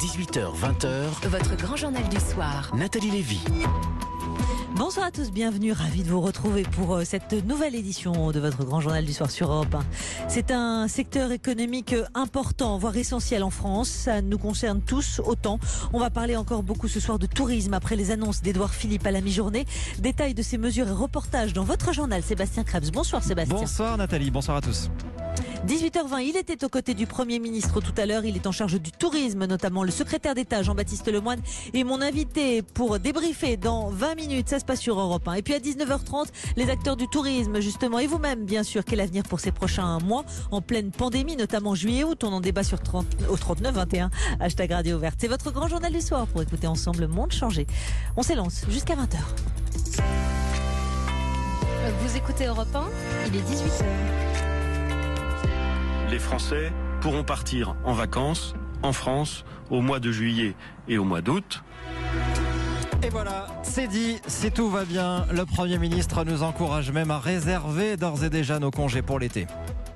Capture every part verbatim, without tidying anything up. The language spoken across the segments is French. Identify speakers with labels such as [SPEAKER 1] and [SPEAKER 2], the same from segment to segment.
[SPEAKER 1] dix-huit heures vingt,
[SPEAKER 2] votre grand journal du soir.
[SPEAKER 1] Nathalie Lévy.
[SPEAKER 3] Bonsoir à tous, bienvenue, ravi de vous retrouver pour cette nouvelle édition de votre grand journal du soir sur Europe un. C'est un secteur économique important, voire essentiel en France. Ça nous concerne tous autant. On va parler encore beaucoup ce soir de tourisme après les annonces d'Édouard Philippe à la mi-journée. Détails de ces mesures et reportages dans votre journal, Sébastien Krebs. Bonsoir Sébastien.
[SPEAKER 4] Bonsoir Nathalie, bonsoir à tous.
[SPEAKER 3] dix-huit heures vingt, il était aux côtés du Premier ministre tout à l'heure. Il est en charge du tourisme, notamment le secrétaire d'État Jean-Baptiste Lemoyne est mon invité pour débriefer dans vingt minutes. Ça se passe sur Europe un. Et puis à dix-neuf heures trente, les acteurs du tourisme justement et vous-même bien sûr. Quel avenir pour ces prochains mois en pleine pandémie, notamment juillet-août. On en débat sur trente, au trente-neuf vingt et un, hashtag Radio Verte. C'est votre grand journal du soir pour écouter ensemble le monde changer. On s'élance jusqu'à vingt heures.
[SPEAKER 2] Vous écoutez Europe un, il est dix-huit heures.
[SPEAKER 5] Les Français pourront partir en vacances en France au mois de juillet et au mois d'août.
[SPEAKER 4] Et voilà, c'est dit, si tout va bien, le Premier ministre nous encourage même à réserver d'ores et déjà nos congés pour l'été.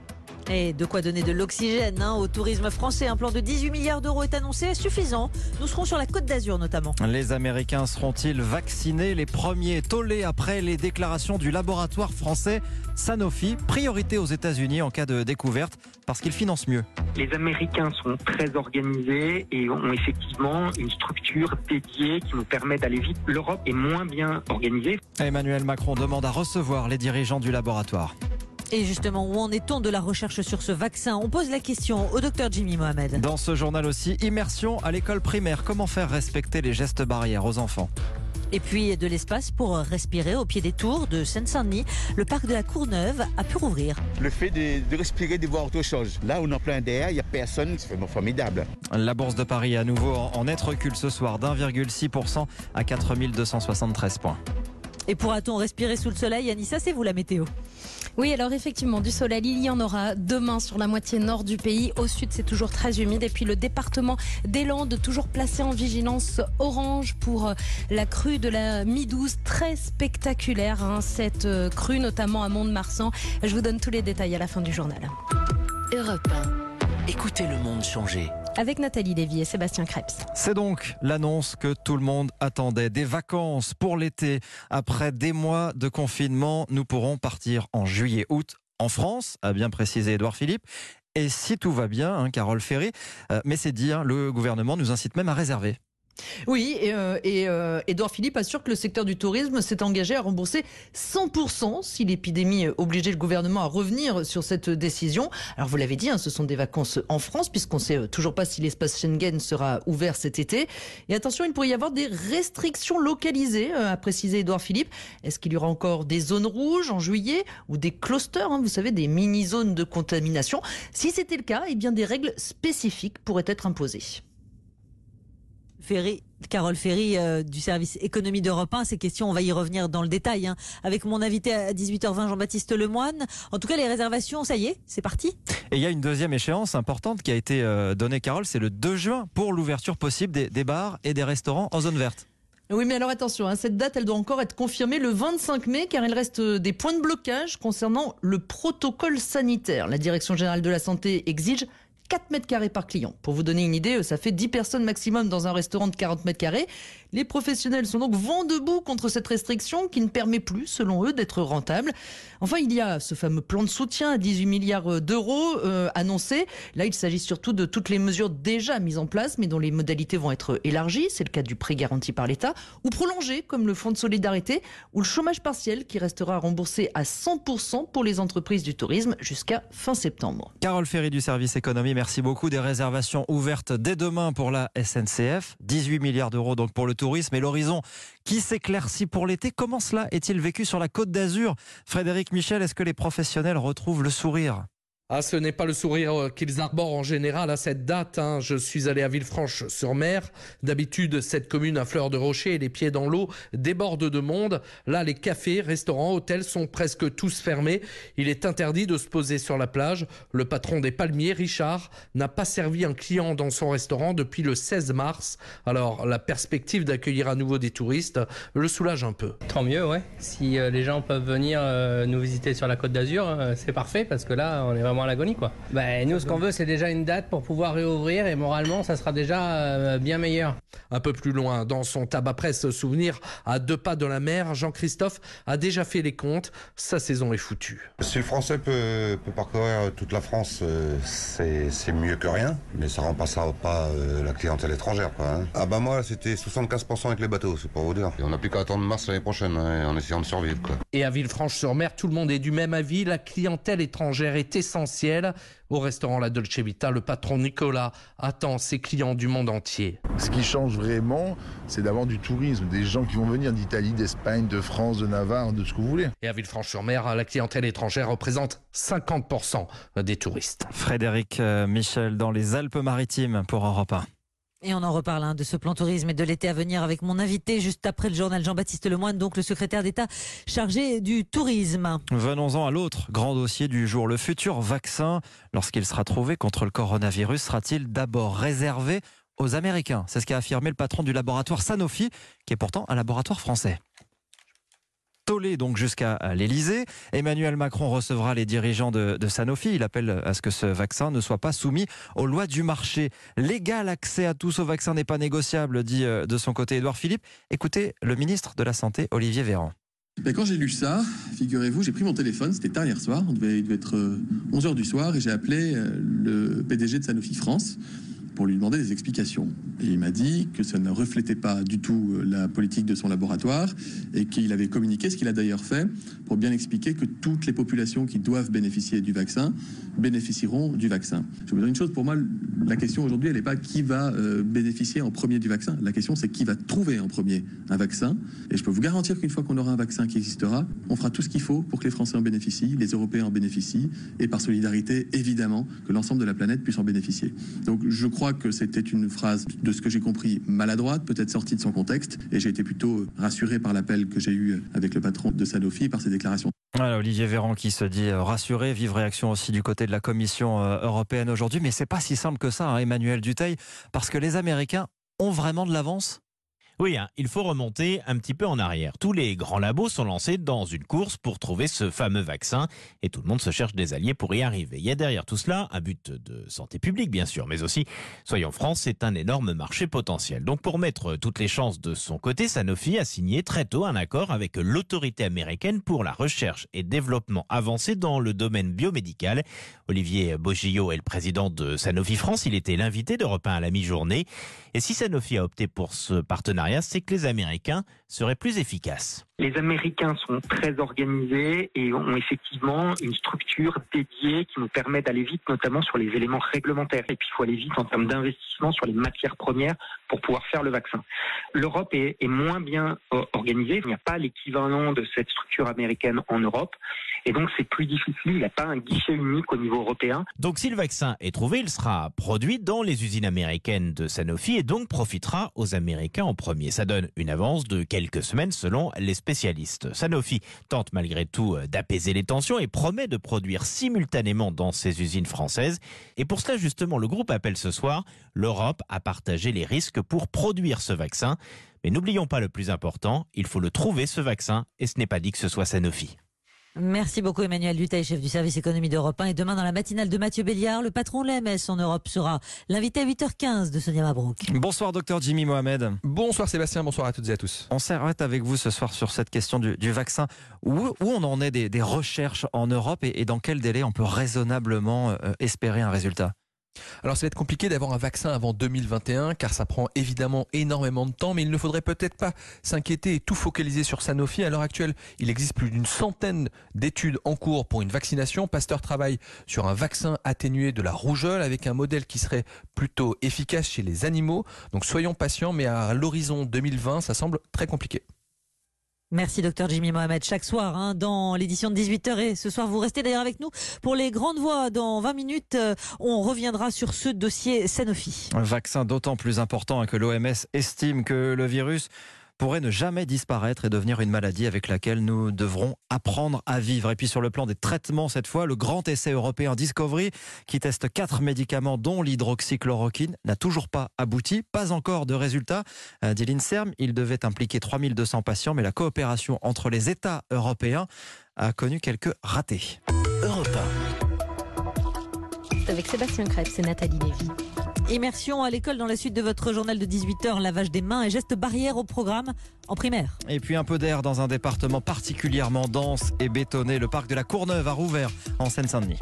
[SPEAKER 3] Et de quoi donner de l'oxygène hein, au tourisme français. Un plan de dix-huit milliards d'euros est annoncé, suffisant. Nous serons sur la Côte d'Azur notamment.
[SPEAKER 4] Les Américains seront-ils vaccinés? Les premiers tollés après les déclarations du laboratoire français Sanofi. Priorité aux États-Unis en cas de découverte parce qu'ils financent mieux.
[SPEAKER 6] Les Américains sont très organisés et ont effectivement une structure dédiée qui nous permet d'aller vite. L'Europe est moins bien organisée.
[SPEAKER 4] Emmanuel Macron demande à recevoir les dirigeants du laboratoire.
[SPEAKER 3] Et justement, où en est-on de la recherche sur ce vaccin? On pose la question au docteur Jimmy Mohamed.
[SPEAKER 4] Dans ce journal aussi, immersion à l'école primaire. Comment faire respecter les gestes barrières aux enfants?
[SPEAKER 3] Et puis de l'espace pour respirer au pied des tours de Seine-Saint-Denis. Le parc de la Courneuve a pu rouvrir.
[SPEAKER 7] Le fait de, de respirer, de voir autre chose. Là, on est en plein d'air, il n'y a personne, c'est vraiment formidable.
[SPEAKER 4] La bourse de Paris est à nouveau en net recul ce soir d'un virgule six pour cent à quatre mille deux cent soixante-treize points.
[SPEAKER 3] Et pourra-t-on respirer sous le soleil? Anissa, c'est vous la météo?
[SPEAKER 2] Oui, alors effectivement, du soleil, il y en aura demain sur la moitié nord du pays. Au sud, c'est toujours très humide. Et puis le département des Landes, toujours placé en vigilance orange pour la crue de la Mi-douze. Très spectaculaire, hein, cette crue, notamment à Mont-de-Marsan. Je vous donne tous les détails à la fin du journal.
[SPEAKER 1] Europe un. Écoutez le monde changer.
[SPEAKER 2] Avec Nathalie Lévy et Sébastien Krebs.
[SPEAKER 4] C'est donc l'annonce que tout le monde attendait. Des vacances pour l'été. Après des mois de confinement, nous pourrons partir en juillet-août en France, a bien précisé Édouard Philippe. Et si tout va bien, hein, Carole Ferry, euh, mais c'est dit, hein, le gouvernement nous incite même à réserver.
[SPEAKER 8] Oui, et, euh, et euh, Édouard Philippe assure que le secteur du tourisme s'est engagé à rembourser cent pour cent si l'épidémie obligeait le gouvernement à revenir sur cette décision. Alors vous l'avez dit, hein, ce sont des vacances en France puisqu'on ne sait toujours pas si l'espace Schengen sera ouvert cet été. Et attention, il pourrait y avoir des restrictions localisées, euh, a précisé Édouard Philippe. Est-ce qu'il y aura encore des zones rouges en juillet ou des clusters, hein, vous savez, des mini-zones de contamination? Si c'était le cas, eh bien des règles spécifiques pourraient être imposées.
[SPEAKER 3] Ferry, Carole Ferry euh, du service économie d'Europe un. Ces questions, on va y revenir dans le détail hein, avec mon invité à dix-huit heures vingt, Jean-Baptiste Lemoyne. En tout cas, les réservations, ça y est, c'est parti.
[SPEAKER 4] Et il y a une deuxième échéance importante qui a été euh, donnée, Carole, c'est le deux juin pour l'ouverture possible des, des bars et des restaurants en zone verte.
[SPEAKER 8] Oui, mais alors attention, hein, cette date, elle doit encore être confirmée le vingt-cinq mai, car il reste des points de blocage concernant le protocole sanitaire. La Direction générale de la santé exige quatre mètres carrés par client. Pour vous donner une idée, ça fait dix personnes maximum dans un restaurant de quarante mètres carrés. Les professionnels sont donc vent debout contre cette restriction qui ne permet plus, selon eux, d'être rentable. Enfin, il y a ce fameux plan de soutien à dix-huit milliards d'euros euh, annoncé. Là, il s'agit surtout de toutes les mesures déjà mises en place, mais dont les modalités vont être élargies. C'est le cas du prêt garanti par l'État, ou prolongé, comme le fonds de solidarité, ou le chômage partiel qui restera remboursé à cent pour cent pour les entreprises du tourisme jusqu'à fin septembre.
[SPEAKER 4] Carole Ferry du service économie, merci beaucoup. Des réservations ouvertes dès demain pour la S N C F. dix-huit milliards d'euros donc pour le tourisme et l'horizon qui s'éclaircit pour l'été. Comment cela est-il vécu sur la Côte d'Azur? Frédéric Michel, est-ce que les professionnels retrouvent le sourire?
[SPEAKER 9] Ah, ce n'est pas le sourire qu'ils arborent en général à cette date. Hein. Je suis allé à Villefranche-sur-Mer. D'habitude, cette commune à fleur de rocher et les pieds dans l'eau déborde de monde. Là, les cafés, restaurants, hôtels sont presque tous fermés. Il est interdit de se poser sur la plage. Le patron des Palmiers, Richard, n'a pas servi un client dans son restaurant depuis le seize mars. Alors, la perspective d'accueillir à nouveau des touristes le soulage un peu.
[SPEAKER 10] Tant mieux, ouais. Si euh, les gens peuvent venir euh, nous visiter sur la Côte d'Azur, euh, c'est parfait parce que là, on est vraiment vraiment à l'agonie, quoi. Bah, nous, ce qu'on veut, c'est déjà une date pour pouvoir réouvrir et moralement, ça sera déjà euh, bien meilleur.
[SPEAKER 9] Un peu plus loin, dans son tabac presse souvenir, à deux pas de la mer, Jean-Christophe a déjà fait les comptes. Sa saison est foutue.
[SPEAKER 11] Si le Français peut, peut parcourir toute la France, euh, c'est, c'est mieux que rien, mais ça remplacera pas euh, la clientèle étrangère, quoi. Hein. Ah bah moi, c'était soixante-quinze pour cent avec les bateaux, c'est pour vous dire. Et on n'a plus qu'à attendre mars l'année prochaine, hein, en essayant de survivre, quoi.
[SPEAKER 9] Et à Villefranche-sur-Mer, tout le monde est du même avis. La clientèle étrangère est essentielle. Au restaurant La Dolce Vita, le patron Nicolas attend ses clients du monde entier.
[SPEAKER 12] Ce qui change vraiment, c'est d'avoir du tourisme, des gens qui vont venir d'Italie, d'Espagne, de France, de Navarre, de ce que vous voulez.
[SPEAKER 9] Et à Villefranche-sur-Mer, la clientèle étrangère représente cinquante pour cent des touristes.
[SPEAKER 4] Frédéric Michel dans les Alpes-Maritimes pour Europe un.
[SPEAKER 3] Et on en reparle hein, de ce plan tourisme et de l'été à venir avec mon invité juste après le journal Jean-Baptiste Lemoyne, donc le secrétaire d'État chargé du tourisme.
[SPEAKER 4] Venons-en à l'autre grand dossier du jour. Le futur vaccin, lorsqu'il sera trouvé contre le coronavirus, sera-t-il d'abord réservé aux Américains? C'est ce qu'a affirmé le patron du laboratoire Sanofi, qui est pourtant un laboratoire français. Tollé donc jusqu'à l'Elysée. Emmanuel Macron recevra les dirigeants de, de Sanofi. Il appelle à ce que ce vaccin ne soit pas soumis aux lois du marché. L'égal accès à tous au vaccin n'est pas négociable, dit de son côté Édouard Philippe. Écoutez le ministre de la Santé, Olivier Véran.
[SPEAKER 13] Ben quand j'ai lu ça, figurez-vous, j'ai pris mon téléphone, c'était tard hier soir, on devait, il devait être onze heures du soir, et j'ai appelé le P D G de Sanofi France pour lui demander des explications. Et il m'a dit que ça ne reflétait pas du tout la politique de son laboratoire et qu'il avait communiqué, ce qu'il a d'ailleurs fait, pour bien expliquer que toutes les populations qui doivent bénéficier du vaccin bénéficieront du vaccin. Je vous dire une chose, pour moi, la question aujourd'hui, elle n'est pas qui va euh, bénéficier en premier du vaccin. La question, c'est qui va trouver en premier un vaccin. Et je peux vous garantir qu'une fois qu'on aura un vaccin qui existera, on fera tout ce qu'il faut pour que les Français en bénéficient, les Européens en bénéficient, et par solidarité, évidemment, que l'ensemble de la planète puisse en bénéficier. Donc je crois que c'était une phrase, de ce que j'ai compris, maladroite, peut-être sortie de son contexte, et j'ai été plutôt rassuré par l'appel que j'ai eu avec le patron de Sanofi, par ses déclarations.
[SPEAKER 4] Voilà, Olivier Véran qui se dit rassuré, vive réaction aussi du côté de la Commission européenne aujourd'hui, mais c'est pas si simple que ça, hein, Emmanuel Dutheil, parce que les Américains ont vraiment de l'avance.
[SPEAKER 14] Oui, hein, il faut remonter un petit peu en arrière. Tous les grands labos sont lancés dans une course pour trouver ce fameux vaccin et tout le monde se cherche des alliés pour y arriver. Il y a derrière tout cela un but de santé publique, bien sûr, mais aussi, soyons francs, c'est un énorme marché potentiel. Donc pour mettre toutes les chances de son côté, Sanofi a signé très tôt un accord avec l'autorité américaine pour la recherche et développement avancé dans le domaine biomédical. Olivier Bogillot est le président de Sanofi France. Il était l'invité d'Europe un à la mi-journée. Et si Sanofi a opté pour ce partenariat, c'est que les Américains seraient plus efficaces.
[SPEAKER 6] Les Américains sont très organisés et ont effectivement une structure dédiée qui nous permet d'aller vite, notamment sur les éléments réglementaires. Et puis il faut aller vite en termes d'investissement sur les matières premières pour pouvoir faire le vaccin. L'Europe est, est moins bien organisée. Il n'y a pas l'équivalent de cette structure américaine en Europe. Et donc c'est plus difficile, il n'y a pas un guichet unique au niveau européen.
[SPEAKER 14] Donc si le vaccin est trouvé, il sera produit dans les usines américaines de Sanofi et donc profitera aux Américains en premier. Ça donne une avance de quelques semaines selon les spécialistes. Sanofi tente malgré tout d'apaiser les tensions et promet de produire simultanément dans ses usines françaises. Et pour cela justement, le groupe appelle ce soir l'Europe à partager les risques pour produire ce vaccin. Mais n'oublions pas le plus important, il faut le trouver ce vaccin et ce n'est pas dit que ce soit Sanofi.
[SPEAKER 3] Merci beaucoup Emmanuel Dutheil, chef du service économie d'Europe un. Et demain dans la matinale de Mathieu Béliard, le patron de l'O M S en Europe sera l'invité à huit heures quinze de Sonia Mabrouk.
[SPEAKER 4] Bonsoir docteur Jimmy Mohamed.
[SPEAKER 15] Bonsoir Sébastien, bonsoir à toutes et à tous.
[SPEAKER 4] On s'arrête avec vous ce soir sur cette question du, du vaccin. Où, où on en est des, des recherches en Europe et, et dans quel délai on peut raisonnablement euh, espérer un résultat ?
[SPEAKER 15] Alors ça va être compliqué d'avoir un vaccin avant deux mille vingt et un car ça prend évidemment énormément de temps, mais il ne faudrait peut-être pas s'inquiéter et tout focaliser sur Sanofi. À l'heure actuelle, il existe plus d'une centaine d'études en cours pour une vaccination. Pasteur travaille sur un vaccin atténué de la rougeole avec un modèle qui serait plutôt efficace chez les animaux. Donc soyons patients, mais à l'horizon deux mille vingt, ça semble très compliqué.
[SPEAKER 3] Merci docteur Jimmy Mohamed chaque soir hein, dans l'édition de dix-huit heures et ce soir vous restez d'ailleurs avec nous pour les grandes voix. Dans vingt minutes, euh, on reviendra sur ce dossier Sanofi.
[SPEAKER 4] Un vaccin d'autant plus important que l'O M S estime que le virus pourrait ne jamais disparaître et devenir une maladie avec laquelle nous devrons apprendre à vivre. Et puis sur le plan des traitements, cette fois, le grand essai européen Discovery qui teste quatre médicaments dont l'hydroxychloroquine n'a toujours pas abouti, pas encore de résultats. Dit l'INSERM, il devait impliquer trois mille deux cents patients, mais la coopération entre les États européens a connu quelques ratés.
[SPEAKER 1] Europe un.
[SPEAKER 2] avec Sébastien Krebs et Nathalie Lévy.
[SPEAKER 3] Immersion à l'école dans la suite de votre journal de dix-huit heures, lavage des mains et gestes barrières au programme en primaire.
[SPEAKER 4] Et puis un peu d'air dans un département particulièrement dense et bétonné. Le parc de la Courneuve a rouvert en Seine-Saint-Denis.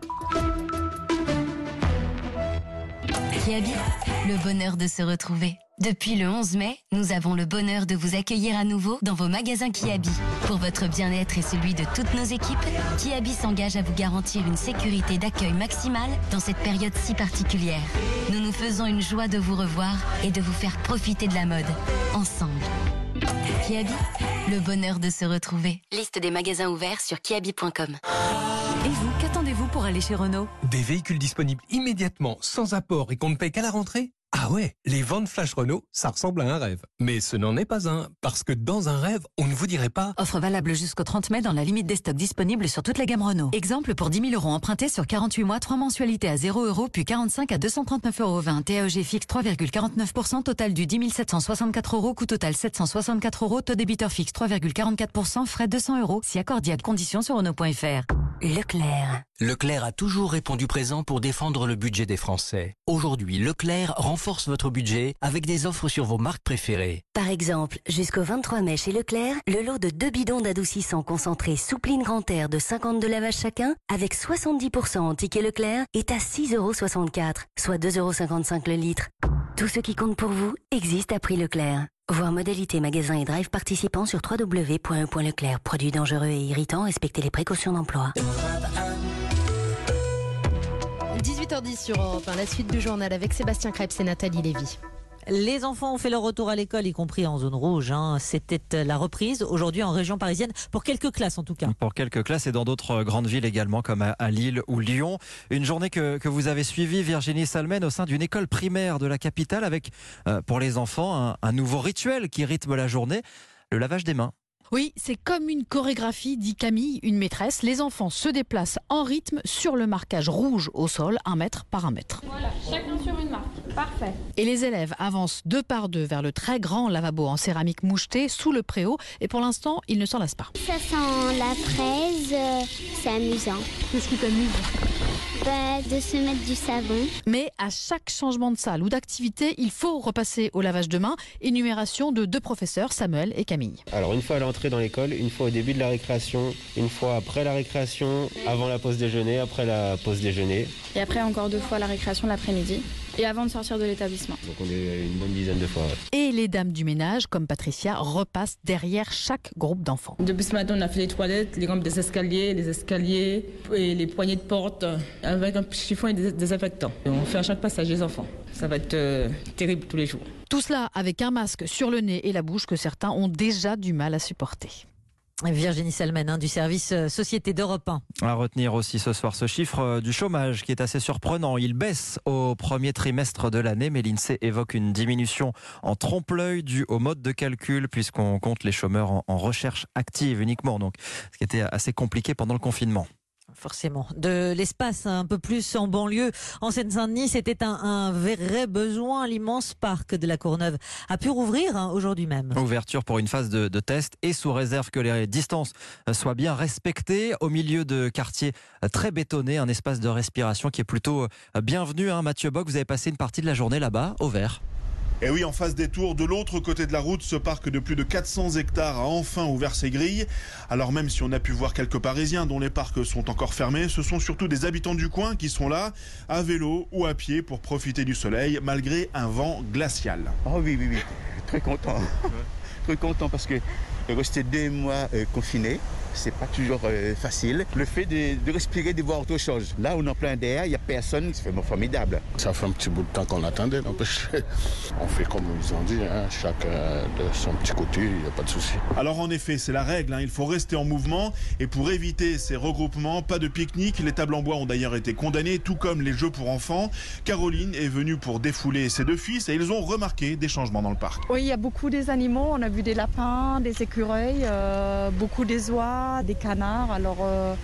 [SPEAKER 16] Kiabi, le bonheur de se retrouver. Depuis le onze mai, nous avons le bonheur de vous accueillir à nouveau dans vos magasins Kiabi. Pour votre bien-être et celui de toutes nos équipes, Kiabi s'engage à vous garantir une sécurité d'accueil maximale dans cette période si particulière. Nous nous faisons une joie de vous revoir et de vous faire profiter de la mode, ensemble. Kiabi, le bonheur de se retrouver. Liste des magasins ouverts sur kiabi point com.
[SPEAKER 17] Et vous, qu'attendez-vous pour aller chez Renault?
[SPEAKER 18] Des véhicules disponibles immédiatement, sans apport et qu'on ne paye qu'à la rentrée? Ah ouais, les ventes flash Renault, ça ressemble à un rêve. Mais ce n'en est pas un, parce que dans un rêve, on ne vous dirait pas...
[SPEAKER 17] Offre valable jusqu'au trente mai dans la limite des stocks disponibles sur toute la gamme Renault. Exemple pour dix mille euros empruntés sur quarante-huit mois, trois mensualités à zéro euros, puis quarante-cinq à deux cent trente-neuf euros vingt. T A E G fixe trois virgule quarante-neuf pour cent, total du dix mille sept cent soixante-quatre euros, coût total sept cent soixante-quatre euros, taux débiteur fixe trois virgule quarante-quatre pour cent, frais deux cents euros, si accordiade, conditions sur Renault point F R.
[SPEAKER 16] Leclerc.
[SPEAKER 1] Leclerc a toujours répondu présent pour défendre le budget des Français. Aujourd'hui, Leclerc renforce votre budget avec des offres sur vos marques préférées.
[SPEAKER 16] Par exemple, jusqu'au vingt-trois mai chez Leclerc, le lot de deux bidons d'adoucissant concentré Soupline Grand Air de cinquante de lavage chacun, avec soixante-dix pour cent en ticket Leclerc, est à six euros soixante-quatre, soit deux euros cinquante-cinq le litre. Tout ce qui compte pour vous existe à prix Leclerc. Voir modalité magasin et drive participants sur w w w point e point leclerc. Produits dangereux et irritants, respectez les précautions d'emploi.
[SPEAKER 2] dix-huit heures dix sur Europe un, la suite du journal avec Sébastien Krebs et Nathalie Lévy.
[SPEAKER 3] Les enfants ont fait leur retour à l'école, y compris en zone rouge. Hein. C'était la reprise aujourd'hui en région parisienne, pour quelques classes en tout cas.
[SPEAKER 4] Pour quelques classes et dans d'autres grandes villes également, comme à, à Lille ou Lyon. Une journée que, que vous avez suivie, Virginie Salmen, au sein d'une école primaire de la capitale, avec euh, pour les enfants un, un nouveau rituel qui rythme la journée, le lavage des mains.
[SPEAKER 19] Oui, c'est comme une chorégraphie, dit Camille, une maîtresse. Les enfants se déplacent en rythme sur le marquage rouge au sol, un mètre par un mètre.
[SPEAKER 20] Voilà, chacun sur une marque. Parfait.
[SPEAKER 19] Et les élèves avancent deux par deux vers le très grand lavabo en céramique mouchetée sous le préau. Et pour l'instant, ils ne s'en lassent pas.
[SPEAKER 21] Ça sent la fraise, euh, c'est amusant.
[SPEAKER 19] Qu'est-ce qui t'amuse ?
[SPEAKER 21] Bah, de se mettre du savon.
[SPEAKER 19] Mais à chaque changement de salle ou d'activité, il faut repasser au lavage de mains. Énumération de deux professeurs, Samuel et Camille.
[SPEAKER 22] Alors une fois à l'entrée dans l'école, une fois au début de la récréation, une fois après la récréation, avant la pause déjeuner, après la pause déjeuner.
[SPEAKER 20] Et après encore deux fois la récréation l'après-midi. Et avant de sortir de l'établissement.
[SPEAKER 22] Donc on est une bonne dizaine de fois. Ouais.
[SPEAKER 19] Et les dames du ménage, comme Patricia, repassent derrière chaque groupe d'enfants.
[SPEAKER 23] Depuis ce matin, on a fait les toilettes, les rampes des escaliers, les escaliers et les poignées de porte avec un chiffon et des désinfectants. On fait à chaque passage les enfants. Ça va être euh, terrible tous les jours.
[SPEAKER 19] Tout cela avec un masque sur le nez et la bouche que certains ont déjà du mal à supporter.
[SPEAKER 3] Virginie Salmen hein, du service euh, Société d'Europe un.
[SPEAKER 4] À retenir aussi ce soir ce chiffre euh, du chômage qui est assez surprenant. Il baisse au premier trimestre de l'année, mais l'INSEE évoque une diminution en trompe-l'œil due au mode de calcul puisqu'on compte les chômeurs en, en recherche active uniquement. Donc, ce qui était assez compliqué pendant le confinement.
[SPEAKER 3] Forcément. De l'espace un peu plus en banlieue. En Seine-Saint-Denis, c'était un, un vrai besoin. L'immense parc de la Courneuve a pu rouvrir hein, aujourd'hui même.
[SPEAKER 4] Ouverture pour une phase de, de test et sous réserve que les distances soient bien respectées. Au milieu de quartiers très bétonnés, un espace de respiration qui est plutôt bienvenu. Hein. Mathieu Bock, vous avez passé une partie de la journée là-bas, au vert.
[SPEAKER 24] Et oui, en face des tours, de l'autre côté de la route, ce parc de plus de quatre cents hectares a enfin ouvert ses grilles. Alors même si on a pu voir quelques Parisiens dont les parcs sont encore fermés, ce sont surtout des habitants du coin qui sont là, à vélo ou à pied pour profiter du soleil, malgré un vent glacial.
[SPEAKER 7] Oh oui, oui, oui, très content. Ouais. Très content parce que rester deux mois euh, confiné, c'est pas toujours euh, facile. Le fait de, de respirer, de voir autre chose. Là, on est en plein d'air, il n'y a personne, c'est vraiment formidable.
[SPEAKER 25] Ça fait un petit bout de temps qu'on attendait, n'empêche. On fait comme ils ont dit, hein, chacun de son petit côté, il n'y a pas de souci.
[SPEAKER 24] Alors en effet, c'est la règle, hein, il faut rester en mouvement. Et pour éviter ces regroupements, pas de pique-nique. Les tables en bois ont d'ailleurs été condamnées, tout comme les jeux pour enfants. Caroline est venue pour défouler ses deux fils et ils ont remarqué des changements dans le parc.
[SPEAKER 26] Oui, il y a beaucoup des animaux. On a vu des lapins, des écureuils, euh, beaucoup des oies, des canards. Alors euh,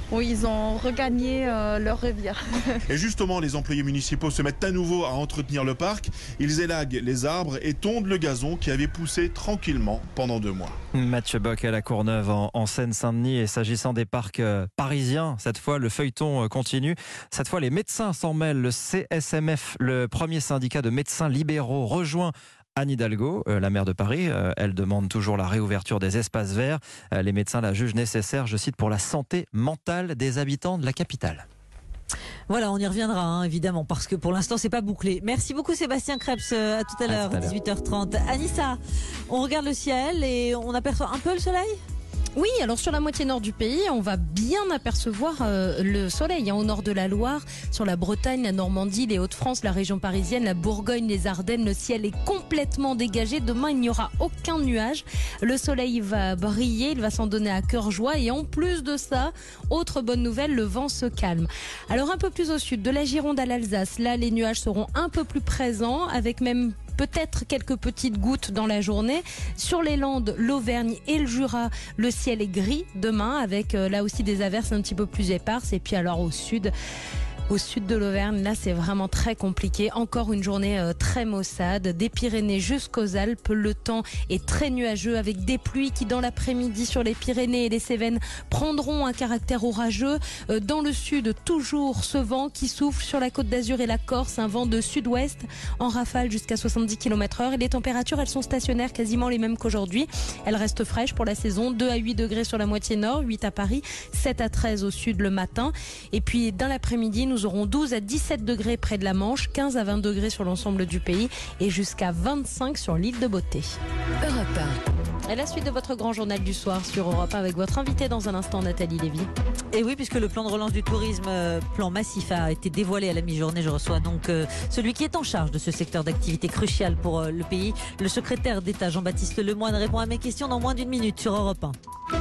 [SPEAKER 26] Oui, ils ont regagné euh, leur revière.
[SPEAKER 24] Et justement, les employés municipaux se mettent à nouveau à entretenir le parc. Ils élaguent les arbres et tondent le gazon qui avait poussé tranquillement pendant deux mois.
[SPEAKER 4] Mathieu Bock à la Courneuve en, en Seine-Saint-Denis. Et s'agissant des parcs euh, parisiens, cette fois le feuilleton euh, continue. Cette fois les médecins s'en mêlent. Le C S M F, le premier syndicat de médecins libéraux, rejoint Anne Hidalgo, euh, la maire de Paris. Euh, elle demande toujours la réouverture des espaces verts. Euh, les médecins la jugent nécessaire, je cite, pour la santé mentale des habitants de la capitale.
[SPEAKER 3] Voilà, on y reviendra hein, évidemment, parce que pour l'instant c'est pas bouclé. Merci beaucoup Sébastien Krebs, à tout à l'heure, dix-huit heures trente. Anissa, on regarde le ciel et on aperçoit un peu le soleil ?
[SPEAKER 2] Oui, alors sur la moitié nord du pays, on va bien apercevoir euh, le soleil. Hein, au nord de la Loire, sur la Bretagne, la Normandie, les Hauts-de-France, la région parisienne, la Bourgogne, les Ardennes, le ciel est complètement dégagé. Demain, il n'y aura aucun nuage. Le soleil va briller, il va s'en donner à cœur joie. Et en plus de ça, autre bonne nouvelle, le vent se calme. Alors un peu plus au sud, de la Gironde à l'Alsace, là les nuages seront un peu plus présents, avec même peut-être quelques petites gouttes dans la journée. Sur les Landes, l'Auvergne et le Jura, le ciel est gris demain, avec euh, là aussi des averses un petit peu plus éparses. Et puis alors au sud... Au sud de l'Auvergne, là c'est vraiment très compliqué. Encore une journée euh, très maussade. Des Pyrénées jusqu'aux Alpes, le temps est très nuageux avec des pluies qui dans l'après-midi sur les Pyrénées et les Cévennes prendront un caractère orageux. Euh, dans le sud, toujours ce vent qui souffle sur la Côte d'Azur et la Corse, un vent de sud-ouest en rafale jusqu'à soixante-dix kilomètres heure. Et les températures, elles sont stationnaires, quasiment les mêmes qu'aujourd'hui. Elles restent fraîches pour la saison, deux à huit degrés sur la moitié nord, huit à Paris, sept à treize au sud le matin. Et puis dans l'après-midi, nous Nous aurons douze à dix-sept degrés près de la Manche, quinze à vingt degrés sur l'ensemble du pays et jusqu'à vingt-cinq sur l'île de Beauté.
[SPEAKER 16] Europe un.
[SPEAKER 2] Et la suite de votre grand journal du soir sur Europe un avec votre invité dans un instant, Nathalie Lévy.
[SPEAKER 3] Et oui, puisque le plan de relance du tourisme, euh, plan massif, a été dévoilé à la mi-journée. Je reçois donc euh, celui qui est en charge de ce secteur d'activité crucial pour euh, le pays. Le secrétaire d'État Jean-Baptiste Lemoyne répond à mes questions dans moins d'une minute sur Europe un.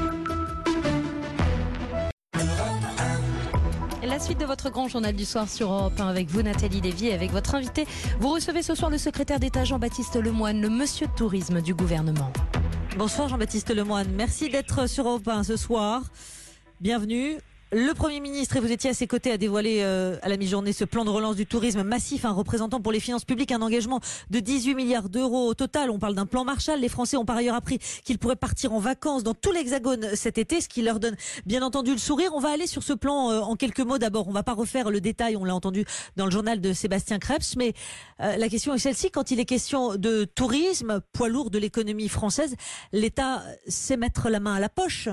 [SPEAKER 2] La suite de votre grand journal du soir sur Europe un avec vous, Nathalie Lévy, et avec votre invité. Vous recevez ce soir le secrétaire d'État Jean-Baptiste Lemoyne, le monsieur tourisme du gouvernement.
[SPEAKER 3] Bonsoir Jean-Baptiste Lemoyne, merci d'être sur Europe un ce soir. Bienvenue. Le Premier ministre, et vous étiez à ses côtés, a dévoilé euh, à la mi-journée ce plan de relance du tourisme massif, un représentant pour les finances publiques, un engagement de dix-huit milliards d'euros au total. On parle d'un plan Marshall. Les Français ont par ailleurs appris qu'ils pourraient partir en vacances dans tout l'Hexagone cet été, ce qui leur donne bien entendu le sourire. On va aller sur ce plan euh, en quelques mots d'abord. On ne va pas refaire le détail, on l'a entendu dans le journal de Sébastien Krebs, mais euh, la question est celle-ci. Quand il est question de tourisme, poids lourd de l'économie française, l'État sait mettre la main à la poche.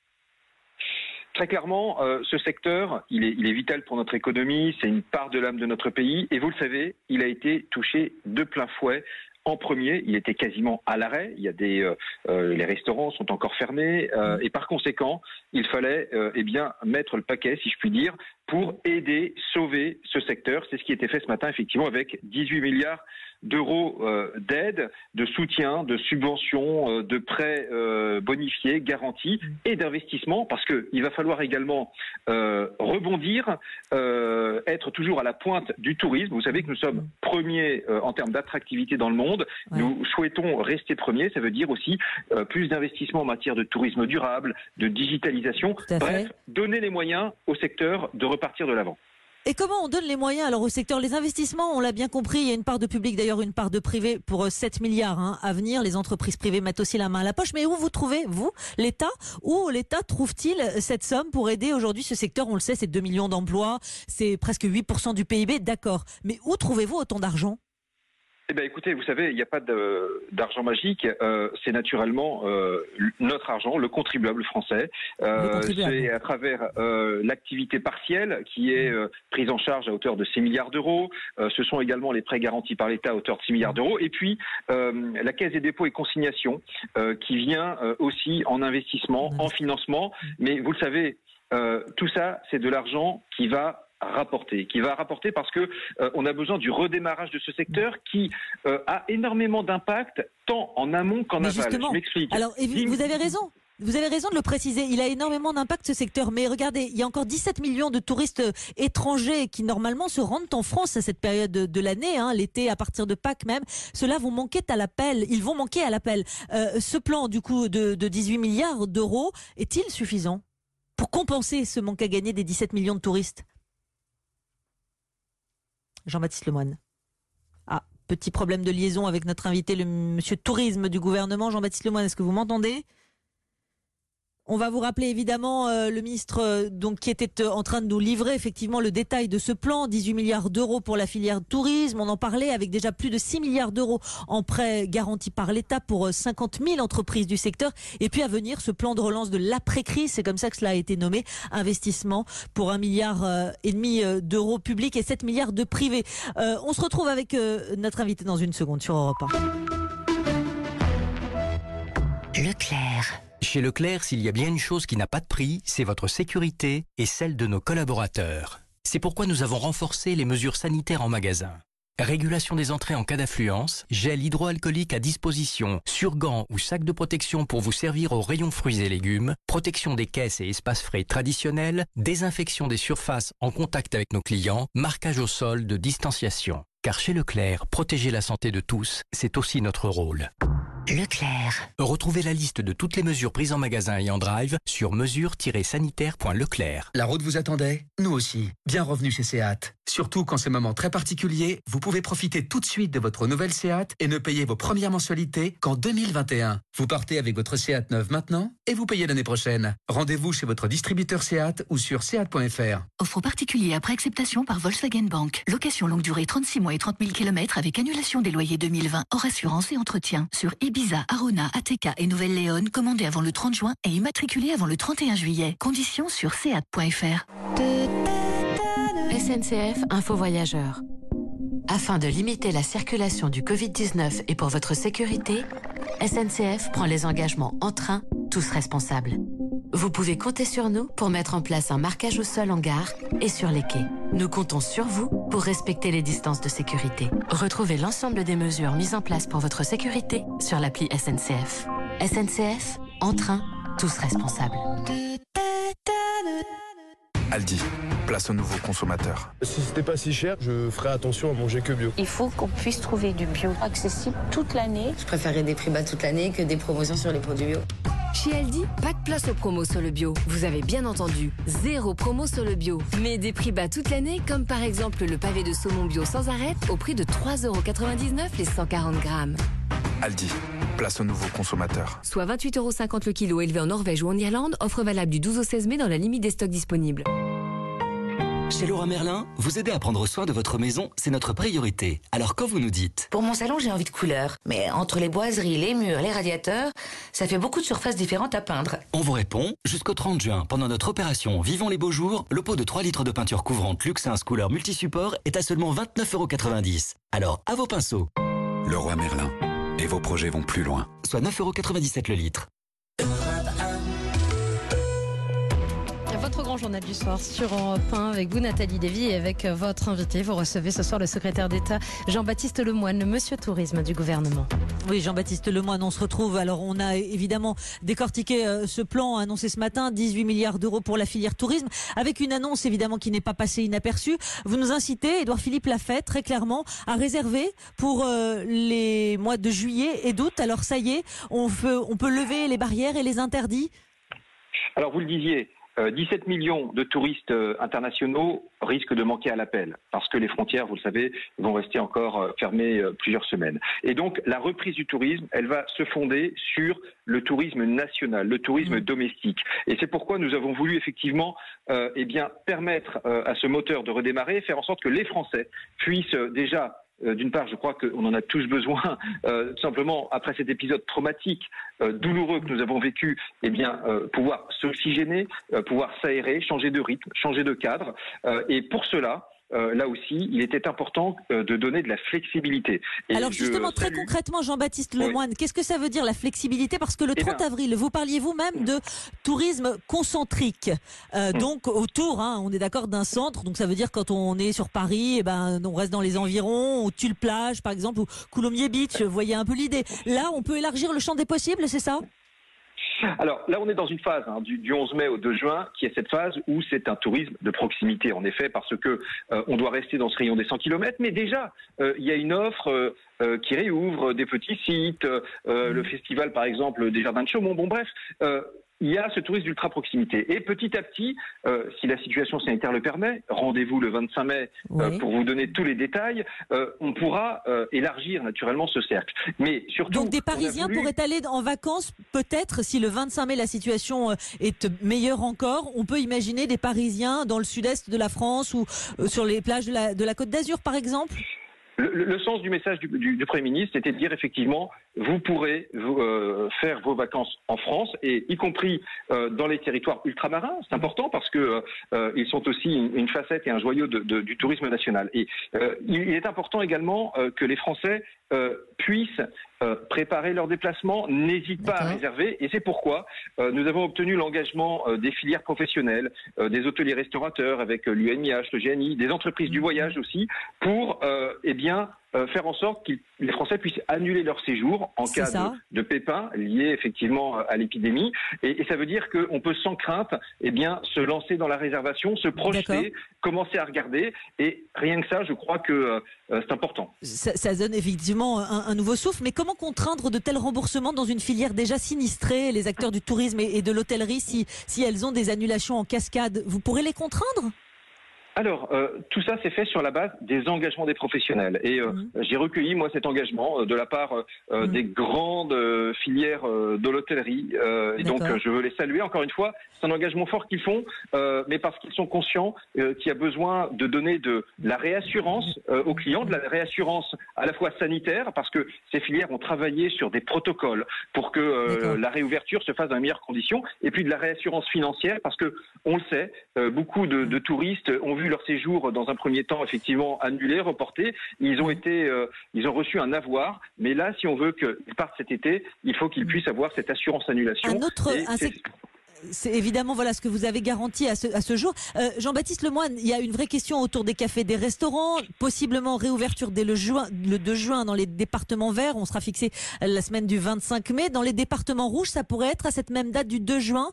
[SPEAKER 5] Très clairement, euh, ce secteur, il est, il est vital pour notre économie, c'est une part de l'âme de notre pays, et vous le savez, il a été touché de plein fouet. En premier, il était quasiment à l'arrêt. Il y a des, euh, euh, les restaurants sont encore fermés, euh, et par conséquent, il fallait, euh, eh bien, mettre le paquet, si je puis dire, pour aider, sauver ce secteur. C'est ce qui a été fait ce matin, effectivement, avec dix-huit milliards d'euros euh, d'aide, de soutien, de subventions, euh, de prêts euh, bonifiés, garantis et d'investissements, parce que il va falloir également euh, rebondir, euh, être toujours à la pointe du tourisme. Vous savez que nous sommes premiers euh, en termes d'attractivité dans le monde. Ouais. Nous souhaitons rester premiers. Ça veut dire aussi euh, plus d'investissements en matière de tourisme durable, de digitalisation. Bref, donner les moyens au secteur de repartir de l'avant.
[SPEAKER 3] Et comment on donne les moyens alors au secteur? Les investissements, on l'a bien compris, il y a une part de public, d'ailleurs une part de privé pour sept milliards hein, à venir. Les entreprises privées mettent aussi la main à la poche. Mais où vous trouvez, vous, l'État? Où l'État trouve-t-il cette somme pour aider aujourd'hui ce secteur? On le sait, c'est deux millions d'emplois, c'est presque huit pour cent du P I B, d'accord. Mais où trouvez-vous autant d'argent?
[SPEAKER 5] Eh bien, écoutez, vous savez, il n'y a pas de, d'argent magique. Euh, c'est naturellement euh, notre argent, le contribuable français. Euh, contribuable. C'est à travers euh, l'activité partielle qui est euh, prise en charge à hauteur de six milliards d'euros. Euh, ce sont également les prêts garantis par l'État à hauteur de six milliards d'euros. Et puis, euh, la Caisse des dépôts et consignations euh, qui vient euh, aussi en investissement, en financement. Mais vous le savez, euh, tout ça, c'est de l'argent qui va rapporter, qui va rapporter parce que euh, on a besoin du redémarrage de ce secteur qui euh, a énormément d'impact tant en amont qu'en
[SPEAKER 3] mais
[SPEAKER 5] aval.
[SPEAKER 3] Justement.
[SPEAKER 5] Je m'explique.
[SPEAKER 3] Alors, et vous, vous avez raison. Vous avez raison de le préciser, il a énormément d'impact ce secteur, mais regardez, il y a encore dix-sept millions de touristes étrangers qui normalement se rendent en France à cette période de, de l'année, hein, l'été à partir de Pâques même. Ceux-là vont manquer à l'appel, ils vont manquer à l'appel. Euh, ce plan du coup de, de dix-huit milliards d'euros est-il suffisant ? pour compenser ce manque à gagner des dix-sept millions de touristes? Jean-Baptiste Lemoyne. Ah, petit problème de liaison avec notre invité, le monsieur Tourisme du gouvernement. Jean-Baptiste Lemoyne, est-ce que vous m'entendez? On va vous rappeler évidemment euh, le ministre euh, donc, qui était euh, en train de nous livrer effectivement le détail de ce plan, dix-huit milliards d'euros pour la filière tourisme. On en parlait avec déjà plus de six milliards d'euros en prêts garantis par l'État pour euh, cinquante mille entreprises du secteur. Et puis à venir, ce plan de relance de l'après-crise, c'est comme ça que cela a été nommé, investissement pour un milliard euh, et demi euh, d'euros publics et sept milliards de privés. Euh, on se retrouve avec euh, notre invité dans une seconde sur Europe un.
[SPEAKER 1] Leclerc. Chez Leclerc, s'il y a bien une chose qui n'a pas de prix, c'est votre sécurité et celle de nos collaborateurs. C'est pourquoi nous avons renforcé les mesures sanitaires en magasin. Régulation des entrées en cas d'affluence, gel hydroalcoolique à disposition, sur-gants ou sacs de protection pour vous servir aux rayons fruits et légumes, protection des caisses et espaces frais traditionnels, désinfection des surfaces en contact avec nos clients, marquage au sol de distanciation. Car chez Leclerc, protéger la santé de tous, c'est aussi notre rôle. Leclerc. Retrouvez la liste de toutes les mesures prises en magasin et en drive sur mesures tiret sanitaire point leclerc.
[SPEAKER 8] La route vous attendait? Nous aussi. Bien revenu chez Seat. Surtout qu'en ces moments très particuliers, vous pouvez profiter tout de suite de votre nouvelle Seat et ne payer vos premières mensualités qu'en deux mille vingt et un. Vous partez avec votre Seat neuve maintenant et vous payez l'année prochaine. Rendez-vous chez votre distributeur Seat ou sur seat point f r.
[SPEAKER 9] Offre particulier après acceptation par Volkswagen Bank. Location longue durée trente-six mois et trente mille kilomètres avec annulation des loyers deux mille vingt hors assurance et entretien. Sur Ibiza, Arona, A T K et Nouvelle-Léon, commandé avant le trente juin et immatriculé avant le trente et un juillet. Conditions sur seat point f r.
[SPEAKER 10] S N C F Info Voyageurs. Afin de limiter la circulation du covid dix-neuf et pour votre sécurité, S N C F prend les engagements en train, tous responsables. Vous pouvez compter sur nous pour mettre en place un marquage au sol en gare et sur les quais. Nous comptons sur vous pour respecter les distances de sécurité. Retrouvez l'ensemble des mesures mises en place pour votre sécurité sur l'appli S N C F. S N C F, en train, tous responsables.
[SPEAKER 11] Aldi, place aux nouveaux consommateurs.
[SPEAKER 12] Si c'était pas si cher, je ferais attention à manger que bio.
[SPEAKER 13] Il faut qu'on puisse trouver du bio accessible toute l'année.
[SPEAKER 27] Je préférerais des prix bas toute l'année que des promotions sur les produits bio.
[SPEAKER 28] Chez Aldi, pas de place aux promos sur le bio. Vous avez bien entendu, zéro promo sur le bio. Mais des prix bas toute l'année, comme par exemple le pavé de saumon bio sans arrêt au prix de trois euros quatre-vingt-dix-neuf les cent quarante grammes.
[SPEAKER 11] Aldi, place aux nouveaux consommateurs.
[SPEAKER 28] Soit vingt-huit euros cinquante le kilo élevé en Norvège ou en Irlande, offre valable du douze au seize mai dans la limite des stocks disponibles.
[SPEAKER 29] Chez Leroy Merlin, vous aider à prendre soin de votre maison, c'est notre priorité. Alors quand vous nous dites...
[SPEAKER 27] Pour mon salon, j'ai envie de couleur. Mais entre les boiseries, les murs, les radiateurs, ça fait beaucoup de surfaces différentes à peindre.
[SPEAKER 29] On vous répond, jusqu'au trente juin, pendant notre opération Vivons les beaux jours, le pot de trois litres de peinture couvrante Luxins couleur multisupport est à seulement vingt-neuf euros quatre-vingt-dix. Alors, à vos pinceaux.
[SPEAKER 11] Leroy Merlin. Et vos projets vont plus loin.
[SPEAKER 29] Soit neuf euros quatre-vingt-dix-sept le litre.
[SPEAKER 2] Votre grand journal du soir sur Europe un avec vous Nathalie Lévy et avec votre invité. Vous recevez ce soir le secrétaire d'État Jean-Baptiste Lemoyne, le monsieur tourisme du gouvernement.
[SPEAKER 3] Oui, Jean-Baptiste Lemoyne, on se retrouve. Alors on a évidemment décortiqué ce plan annoncé ce matin, dix-huit milliards d'euros pour la filière tourisme, avec une annonce évidemment qui n'est pas passée inaperçue. Vous nous incitez, Édouard Philippe l'a fait très clairement, à réserver pour euh, les mois de juillet et d'août. Alors ça y est, on peut, on peut lever les barrières et les interdits.
[SPEAKER 5] Alors vous le disiez, dix-sept millions de touristes internationaux risquent de manquer à l'appel parce que les frontières, vous le savez, vont rester encore fermées plusieurs semaines. Et donc, la reprise du tourisme, elle va se fonder sur le tourisme national, le tourisme domestique. Et c'est pourquoi nous avons voulu effectivement euh, eh bien, permettre euh, à ce moteur de redémarrer, faire en sorte que les Français puissent euh, déjà... Euh, d'une part, je crois qu'on en a tous besoin, euh, simplement après cet épisode traumatique, euh, douloureux que nous avons vécu, eh bien, euh, pouvoir s'oxygéner, euh, pouvoir s'aérer, changer de rythme, changer de cadre. Euh, et pour cela, euh, là aussi, il était important euh, de donner de la flexibilité. Et
[SPEAKER 3] alors justement, très
[SPEAKER 5] salue...
[SPEAKER 3] concrètement, Jean-Baptiste Lemoyne, oui. Qu'est-ce que ça veut dire la flexibilité? Parce que le trente avril, vous parliez vous-même de tourisme concentrique. Euh, mmh. Donc autour, hein, on est d'accord, d'un centre. Donc ça veut dire quand on est sur Paris, eh ben, on reste dans les environs, ou Tulle-Plage par exemple, ou Coulommiers Beach, vous voyez un peu l'idée. Là, on peut élargir le champ des possibles, c'est ça?
[SPEAKER 5] Alors là, on est dans une phase hein, du, du onze mai au deux juin, qui est cette phase où c'est un tourisme de proximité, en effet, parce que euh, on doit rester dans ce rayon des cent kilomètres, mais déjà, euh, il y a une offre euh, euh, qui réouvre des petits sites, euh, le festival, par exemple, des Jardins de Chaumont. Bon, bref, euh, il y a ce tourisme d'ultra proximité. Et petit à petit, euh, si la situation sanitaire le permet, rendez-vous le vingt-cinq mai oui. euh, pour vous donner tous les détails, euh, on pourra euh, élargir naturellement ce cercle. Mais surtout,
[SPEAKER 3] donc des Parisiens voulu... pourraient aller en vacances, peut-être, si le vingt-cinq mai la situation est meilleure encore, on peut imaginer des Parisiens dans le sud-est de la France ou euh, sur les plages de la, de la Côte d'Azur par exemple ?
[SPEAKER 5] Le, le, le sens du message du, du, du Premier ministre, c'était de dire effectivement, vous pourrez vous, euh, faire vos vacances en France, et y compris euh, dans les territoires ultramarins. C'est important parce que euh, ils sont aussi une, une facette et un joyau de, de, du tourisme national. Et euh, il est important également euh, que les Français euh, puissent euh, préparer leur déplacement, n'hésitent pas à réserver. Et c'est pourquoi euh, nous avons obtenu l'engagement euh, des filières professionnelles, euh, des hôteliers-restaurateurs avec euh, l'U M I H, le G N I, des entreprises du voyage aussi, pour euh, eh bien Euh, faire en sorte que les Français puissent annuler leur séjour en cas de, de pépins liés effectivement à l'épidémie. Et, et ça veut dire qu'on peut sans crainte eh bien, se lancer dans la réservation, se projeter, commencer à regarder. Et rien que ça, je crois que euh, c'est important.
[SPEAKER 3] Ça, ça donne effectivement un, un nouveau souffle. Mais comment contraindre de tels remboursements dans une filière déjà sinistrée, les acteurs du tourisme et, et de l'hôtellerie, si, si elles ont des annulations en cascade? Vous pourrez les contraindre ?
[SPEAKER 5] Alors, euh, tout ça s'est fait sur la base des engagements des professionnels. Et euh, mmh. j'ai recueilli, moi, cet engagement euh, de la part euh, mmh. des grandes euh, filières euh, de l'hôtellerie. Euh, et donc, euh, je veux les saluer. Encore une fois, c'est un engagement fort qu'ils font, euh, mais parce qu'ils sont conscients euh, qu'il y a besoin de donner de la réassurance euh, aux clients, de la réassurance à la fois sanitaire, parce que ces filières ont travaillé sur des protocoles pour que euh, la réouverture se fasse dans les meilleures conditions, et puis de la réassurance financière, parce que, on le sait, euh, beaucoup de, de touristes ont vu leur séjour dans un premier temps effectivement annulé, reporté. Ils ont été, euh, ils ont reçu un avoir, mais là, si on veut qu'ils partent cet été, il faut qu'ils puissent avoir cette assurance annulation.
[SPEAKER 3] Un autre, un c'est... C'est évidemment voilà ce que vous avez garanti à ce, à ce jour. Euh, Jean-Baptiste Lemoyne, il y a une vraie question autour des cafés, des restaurants, possiblement réouverture dès le, juin, le deux juin dans les départements verts. On sera fixé la semaine du vingt-cinq mai. Dans les départements rouges, ça pourrait être à cette même date du deux juin.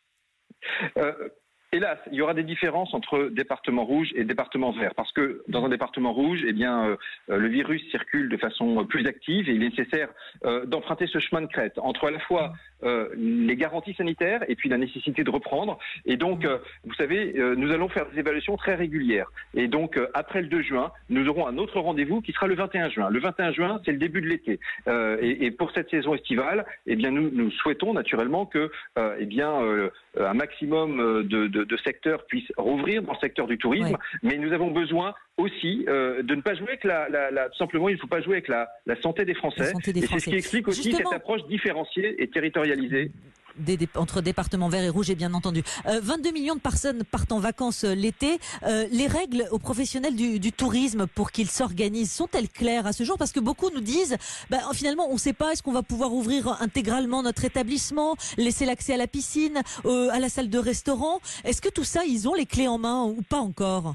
[SPEAKER 5] Euh... Hélas, il y aura des différences entre départements rouges et départements verts, parce que dans un département rouge, eh bien, euh, le virus circule de façon plus active et il est nécessaire euh, d'emprunter ce chemin de crête entre à la fois euh, les garanties sanitaires et puis la nécessité de reprendre. Et donc, euh, vous savez, euh, nous allons faire des évaluations très régulières. Et donc, euh, après le deux juin, nous aurons un autre rendez-vous qui sera le vingt et un juin. Le vingt et un juin, c'est le début de l'été. Euh, et, et pour cette saison estivale, eh bien, nous, nous souhaitons naturellement que, euh, eh bien, euh, un maximum de, de de secteurs puissent rouvrir dans le secteur du tourisme, ouais. mais nous avons besoin aussi euh, de ne pas jouer avec la, la, la, tout simplement, il ne faut pas jouer avec la, la santé des Français.
[SPEAKER 3] Santé des
[SPEAKER 5] et
[SPEAKER 3] Français.
[SPEAKER 5] C'est ce qui explique aussi Justement, cette approche différenciée et territorialisée.
[SPEAKER 3] Des, des, entre départements verts et rouges, et bien entendu. Euh, vingt-deux millions de personnes partent en vacances euh, l'été. Euh, les règles aux professionnels du, du tourisme pour qu'ils s'organisent sont-elles claires à ce jour? Parce que beaucoup nous disent, bah, finalement, on ne sait pas, est-ce qu'on va pouvoir ouvrir intégralement notre établissement, laisser l'accès à la piscine, euh, à la salle de restaurant? Est-ce que tout ça, ils ont les clés en main ou pas encore?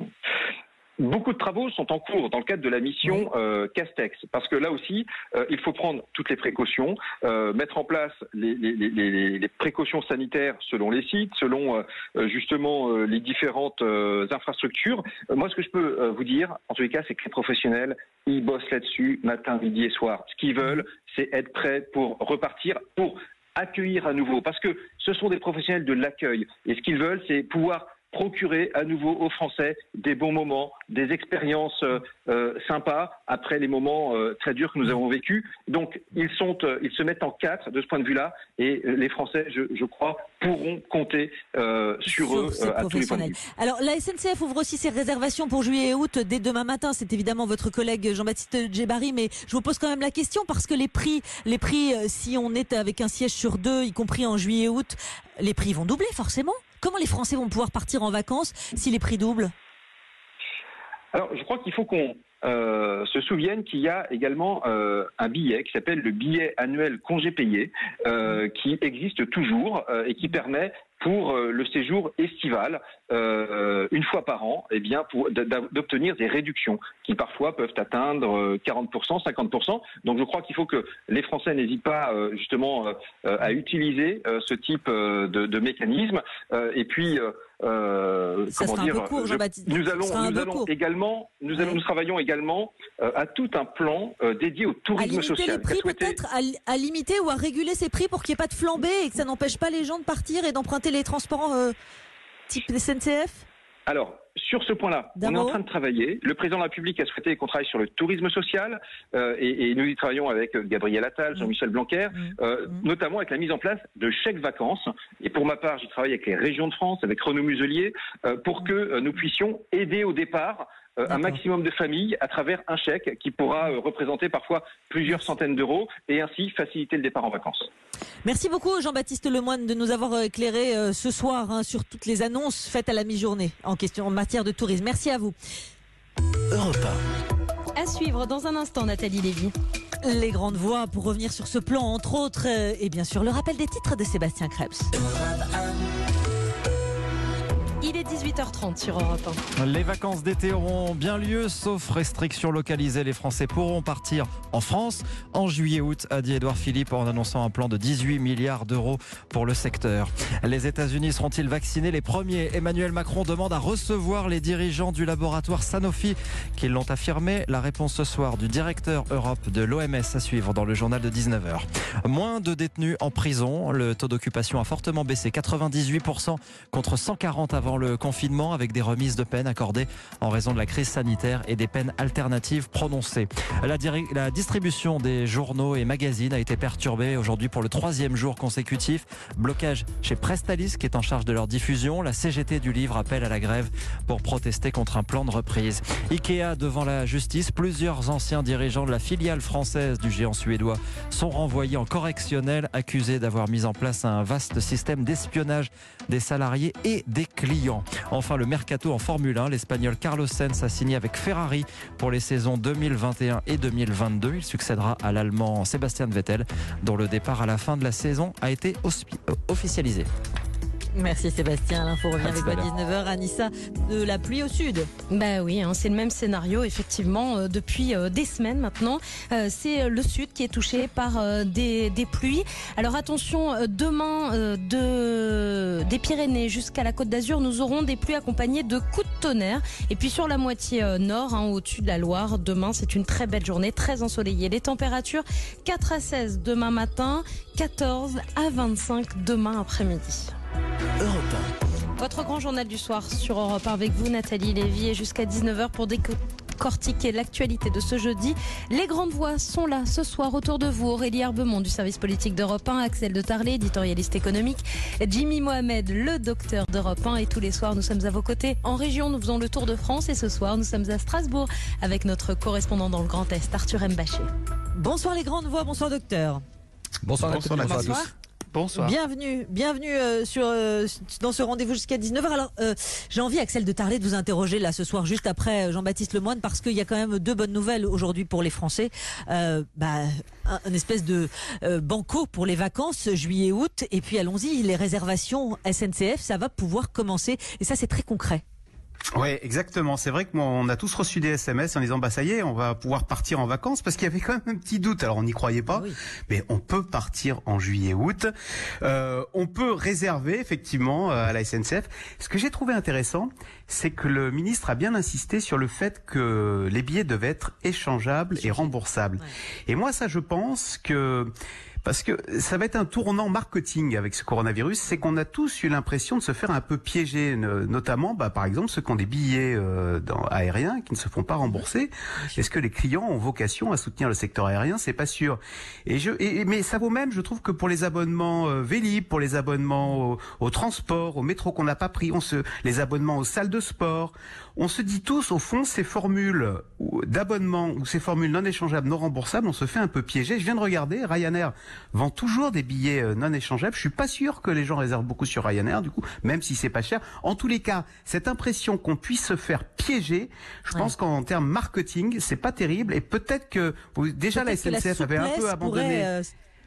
[SPEAKER 5] Beaucoup de travaux sont en cours dans le cadre de la mission euh, Castex, parce que là aussi, euh, il faut prendre toutes les précautions, euh, mettre en place les, les, les, les précautions sanitaires selon les sites, selon euh, justement euh, les différentes euh, infrastructures. Euh, moi, ce que je peux euh, vous dire, en tous les cas, c'est que les professionnels, ils bossent là-dessus matin, midi et soir. Ce qu'ils veulent, c'est être prêts pour repartir, pour accueillir à nouveau, parce que ce sont des professionnels de l'accueil. Et ce qu'ils veulent, c'est pouvoir procurer à nouveau aux Français des bons moments, des expériences euh, euh, sympas après les moments euh, très durs que nous avons vécus. Donc ils sont, euh, ils se mettent en quatre de ce point de vue-là, et euh, les Français, je, je crois, pourront compter euh, sur, sur eux euh, à tous les points de vue.
[SPEAKER 3] Alors la S N C F ouvre aussi ses réservations pour juillet et août dès demain matin. C'est évidemment votre collègue Jean-Baptiste Djebari, mais je vous pose quand même la question parce que les prix, les prix, si on est avec un siège sur deux, y compris en juillet et août, les prix vont doubler forcément. Comment les Français vont pouvoir partir en vacances si les prix doublent?
[SPEAKER 5] Alors, je crois qu'il faut qu'on euh, se souvienne qu'il y a également euh, un billet qui s'appelle le billet annuel congé payé, euh, qui existe toujours euh, et qui permet pour euh, le séjour estival, euh, une fois par an, eh bien, pour d'obtenir des réductions qui parfois peuvent atteindre quarante pour cent, cinquante pour cent. Donc je crois qu'il faut que les Français n'hésitent pas euh, justement euh, à utiliser euh, ce type euh, de, de mécanisme. Euh, et puis euh, Euh,
[SPEAKER 3] ça
[SPEAKER 5] comment
[SPEAKER 3] sera
[SPEAKER 5] dire,
[SPEAKER 3] un peu court, Jean-Baptiste.
[SPEAKER 5] Nous allons, nous allons
[SPEAKER 3] court.
[SPEAKER 5] également, nous, allons, nous travaillons également euh, à tout un plan euh, dédié au tourisme
[SPEAKER 3] à
[SPEAKER 5] social.
[SPEAKER 3] Les prix
[SPEAKER 5] souhaité...
[SPEAKER 3] peut-être à, à limiter ou à réguler ces prix pour qu'il n'y ait pas de flambée et que ça n'empêche pas les gens de partir et d'emprunter les transports euh, type S N C F.
[SPEAKER 5] Alors, sur ce point-là, on est en train de travailler. Le président de la République a souhaité qu'on travaille sur le tourisme social euh, et, et nous y travaillons avec Gabriel Attal, Jean-Michel Blanquer, euh, mmh. notamment avec la mise en place de chèques vacances. Et pour ma part, j'y travaille avec les régions de France, avec Renaud Muselier, euh, pour que euh, nous puissions aider au départ euh, un maximum de familles à travers un chèque qui pourra euh, représenter parfois plusieurs centaines d'euros et ainsi faciliter le départ en vacances.
[SPEAKER 3] Merci beaucoup Jean-Baptiste Lemoyne de nous avoir éclairé euh, ce soir hein, sur toutes les annonces faites à la mi-journée en question en matière de tourisme. Merci à vous.
[SPEAKER 1] Europe un.
[SPEAKER 2] À suivre dans un instant, Nathalie Lévy.
[SPEAKER 3] Les grandes voix pour revenir sur ce plan, entre autres, euh, et bien sûr le rappel des titres de Sébastien Krebs.
[SPEAKER 2] Il est dix-huit heures trente sur Europe un.
[SPEAKER 4] Les vacances d'été auront bien lieu, sauf restrictions localisées. Les Français pourront partir en France en juillet-août, a dit Édouard Philippe en annonçant un plan de dix-huit milliards d'euros pour le secteur. Les États-Unis seront-ils vaccinés les premiers? Emmanuel Macron demande à recevoir les dirigeants du laboratoire Sanofi qui l'ont affirmé. La réponse ce soir du directeur Europe de l'O M S à suivre dans le journal de dix-neuf heures. Moins de détenus en prison. Le taux d'occupation a fortement baissé, quatre-vingt-dix-huit pour cent contre cent quarante avant le confinement, avec des remises de peine accordées en raison de la crise sanitaire et des peines alternatives prononcées. La, diri- la distribution des journaux et magazines a été perturbée aujourd'hui pour le troisième jour consécutif. Blocage chez Prestalis qui est en charge de leur diffusion. La C G T du livre appelle à la grève pour protester contre un plan de reprise. Ikea devant la justice. Plusieurs anciens dirigeants de la filiale française du géant suédois sont renvoyés en correctionnel, accusés d'avoir mis en place un vaste système d'espionnage des salariés et des clients. Enfin, le mercato en Formule un, l'Espagnol Carlos Sainz a signé avec Ferrari pour les saisons deux mille vingt et un et deux mille vingt-deux. Il succédera à l'Allemand Sébastien Vettel, dont le départ à la fin de la saison a été hospi- officialisé.
[SPEAKER 3] Merci Sébastien, l'info revient avec moi dix-neuf heures. Anissa, de la pluie au sud.
[SPEAKER 2] Bah oui, hein, c'est le même scénario effectivement euh, depuis euh, des semaines maintenant. Euh, c'est le sud qui est touché par euh, des, des pluies. Alors attention, euh, demain euh, de, des Pyrénées jusqu'à la Côte d'Azur, nous aurons des pluies accompagnées de coups de tonnerre. Et puis sur la moitié euh, nord, hein, au-dessus de la Loire, demain c'est une très belle journée, très ensoleillée. Les températures quatre à seize demain matin, quatorze à vingt-cinq demain après-midi.
[SPEAKER 1] Europe un.
[SPEAKER 2] Votre grand journal du soir sur Europe un avec vous, Nathalie Lévy, et jusqu'à dix-neuf heures pour décortiquer l'actualité de ce jeudi. Les grandes voix sont là ce soir autour de vous. Aurélie Herbemont du service politique d'Europe un, Axel de Tarlé, éditorialiste économique, Jimmy Mohamed, le docteur d'Europe un, et tous les soirs nous sommes à vos côtés. En région, nous faisons le tour de France et ce soir nous sommes à Strasbourg avec notre correspondant dans le Grand Est, Arthur Mbaché.
[SPEAKER 3] Bonsoir les grandes voix, bonsoir docteur.
[SPEAKER 4] Bonsoir,
[SPEAKER 6] bonsoir, bonsoir à tous. Bonsoir.
[SPEAKER 3] Bienvenue, bienvenue euh, sur, euh, dans ce rendez-vous jusqu'à dix-neuf heures. Alors, euh, j'ai envie, Axel de Tarlé, de vous interroger là ce soir, juste après Jean-Baptiste Lemoyne, parce qu'il y a quand même deux bonnes nouvelles aujourd'hui pour les Français. Euh, bah, un, un espèce de euh, banco pour les vacances, juillet-août, et puis allons-y, les réservations S N C F, ça va pouvoir commencer, et ça c'est très concret.
[SPEAKER 6] Oui, exactement. C'est vrai que moi, on a tous reçu des S M S en disant bah ça y est, on va pouvoir partir en vacances, parce qu'il y avait quand même un petit doute. Alors on n'y croyait pas, oui. Mais on peut partir en juillet-août. Euh, on peut réserver effectivement à la S N C F. Ce que j'ai trouvé intéressant, c'est que le ministre a bien insisté sur le fait que les billets devaient être échangeables et remboursables. Ouais. Et moi, ça, je pense que parce que ça va être un tournant marketing avec ce coronavirus, c'est qu'on a tous eu l'impression de se faire un peu piéger, notamment, bah, par exemple, ceux qui ont des billets euh, dans, aériens qui ne se font pas rembourser. Est-ce que les clients ont vocation à soutenir le secteur aérien? C'est pas sûr. Et je, et, mais ça vaut même, je trouve, que pour les abonnements euh, Vélib, pour les abonnements au, au transport, au métro qu'on n'a pas pris, on se, les abonnements aux salles de sport, on se dit tous, au fond, ces formules d'abonnement ou ces formules non échangeables, non remboursables, on se fait un peu piéger. Je viens de regarder, Ryanair vend toujours des billets non échangeables. Je suis pas sûr que les gens réservent beaucoup sur Ryanair, du coup, même si c'est pas cher. En tous les cas, cette impression qu'on puisse se faire piéger, je ouais. pense qu'en termes marketing, c'est pas terrible. Et peut-être que déjà peut-être la S N C F avait un peu abandonné.
[SPEAKER 3] Pourrait, euh...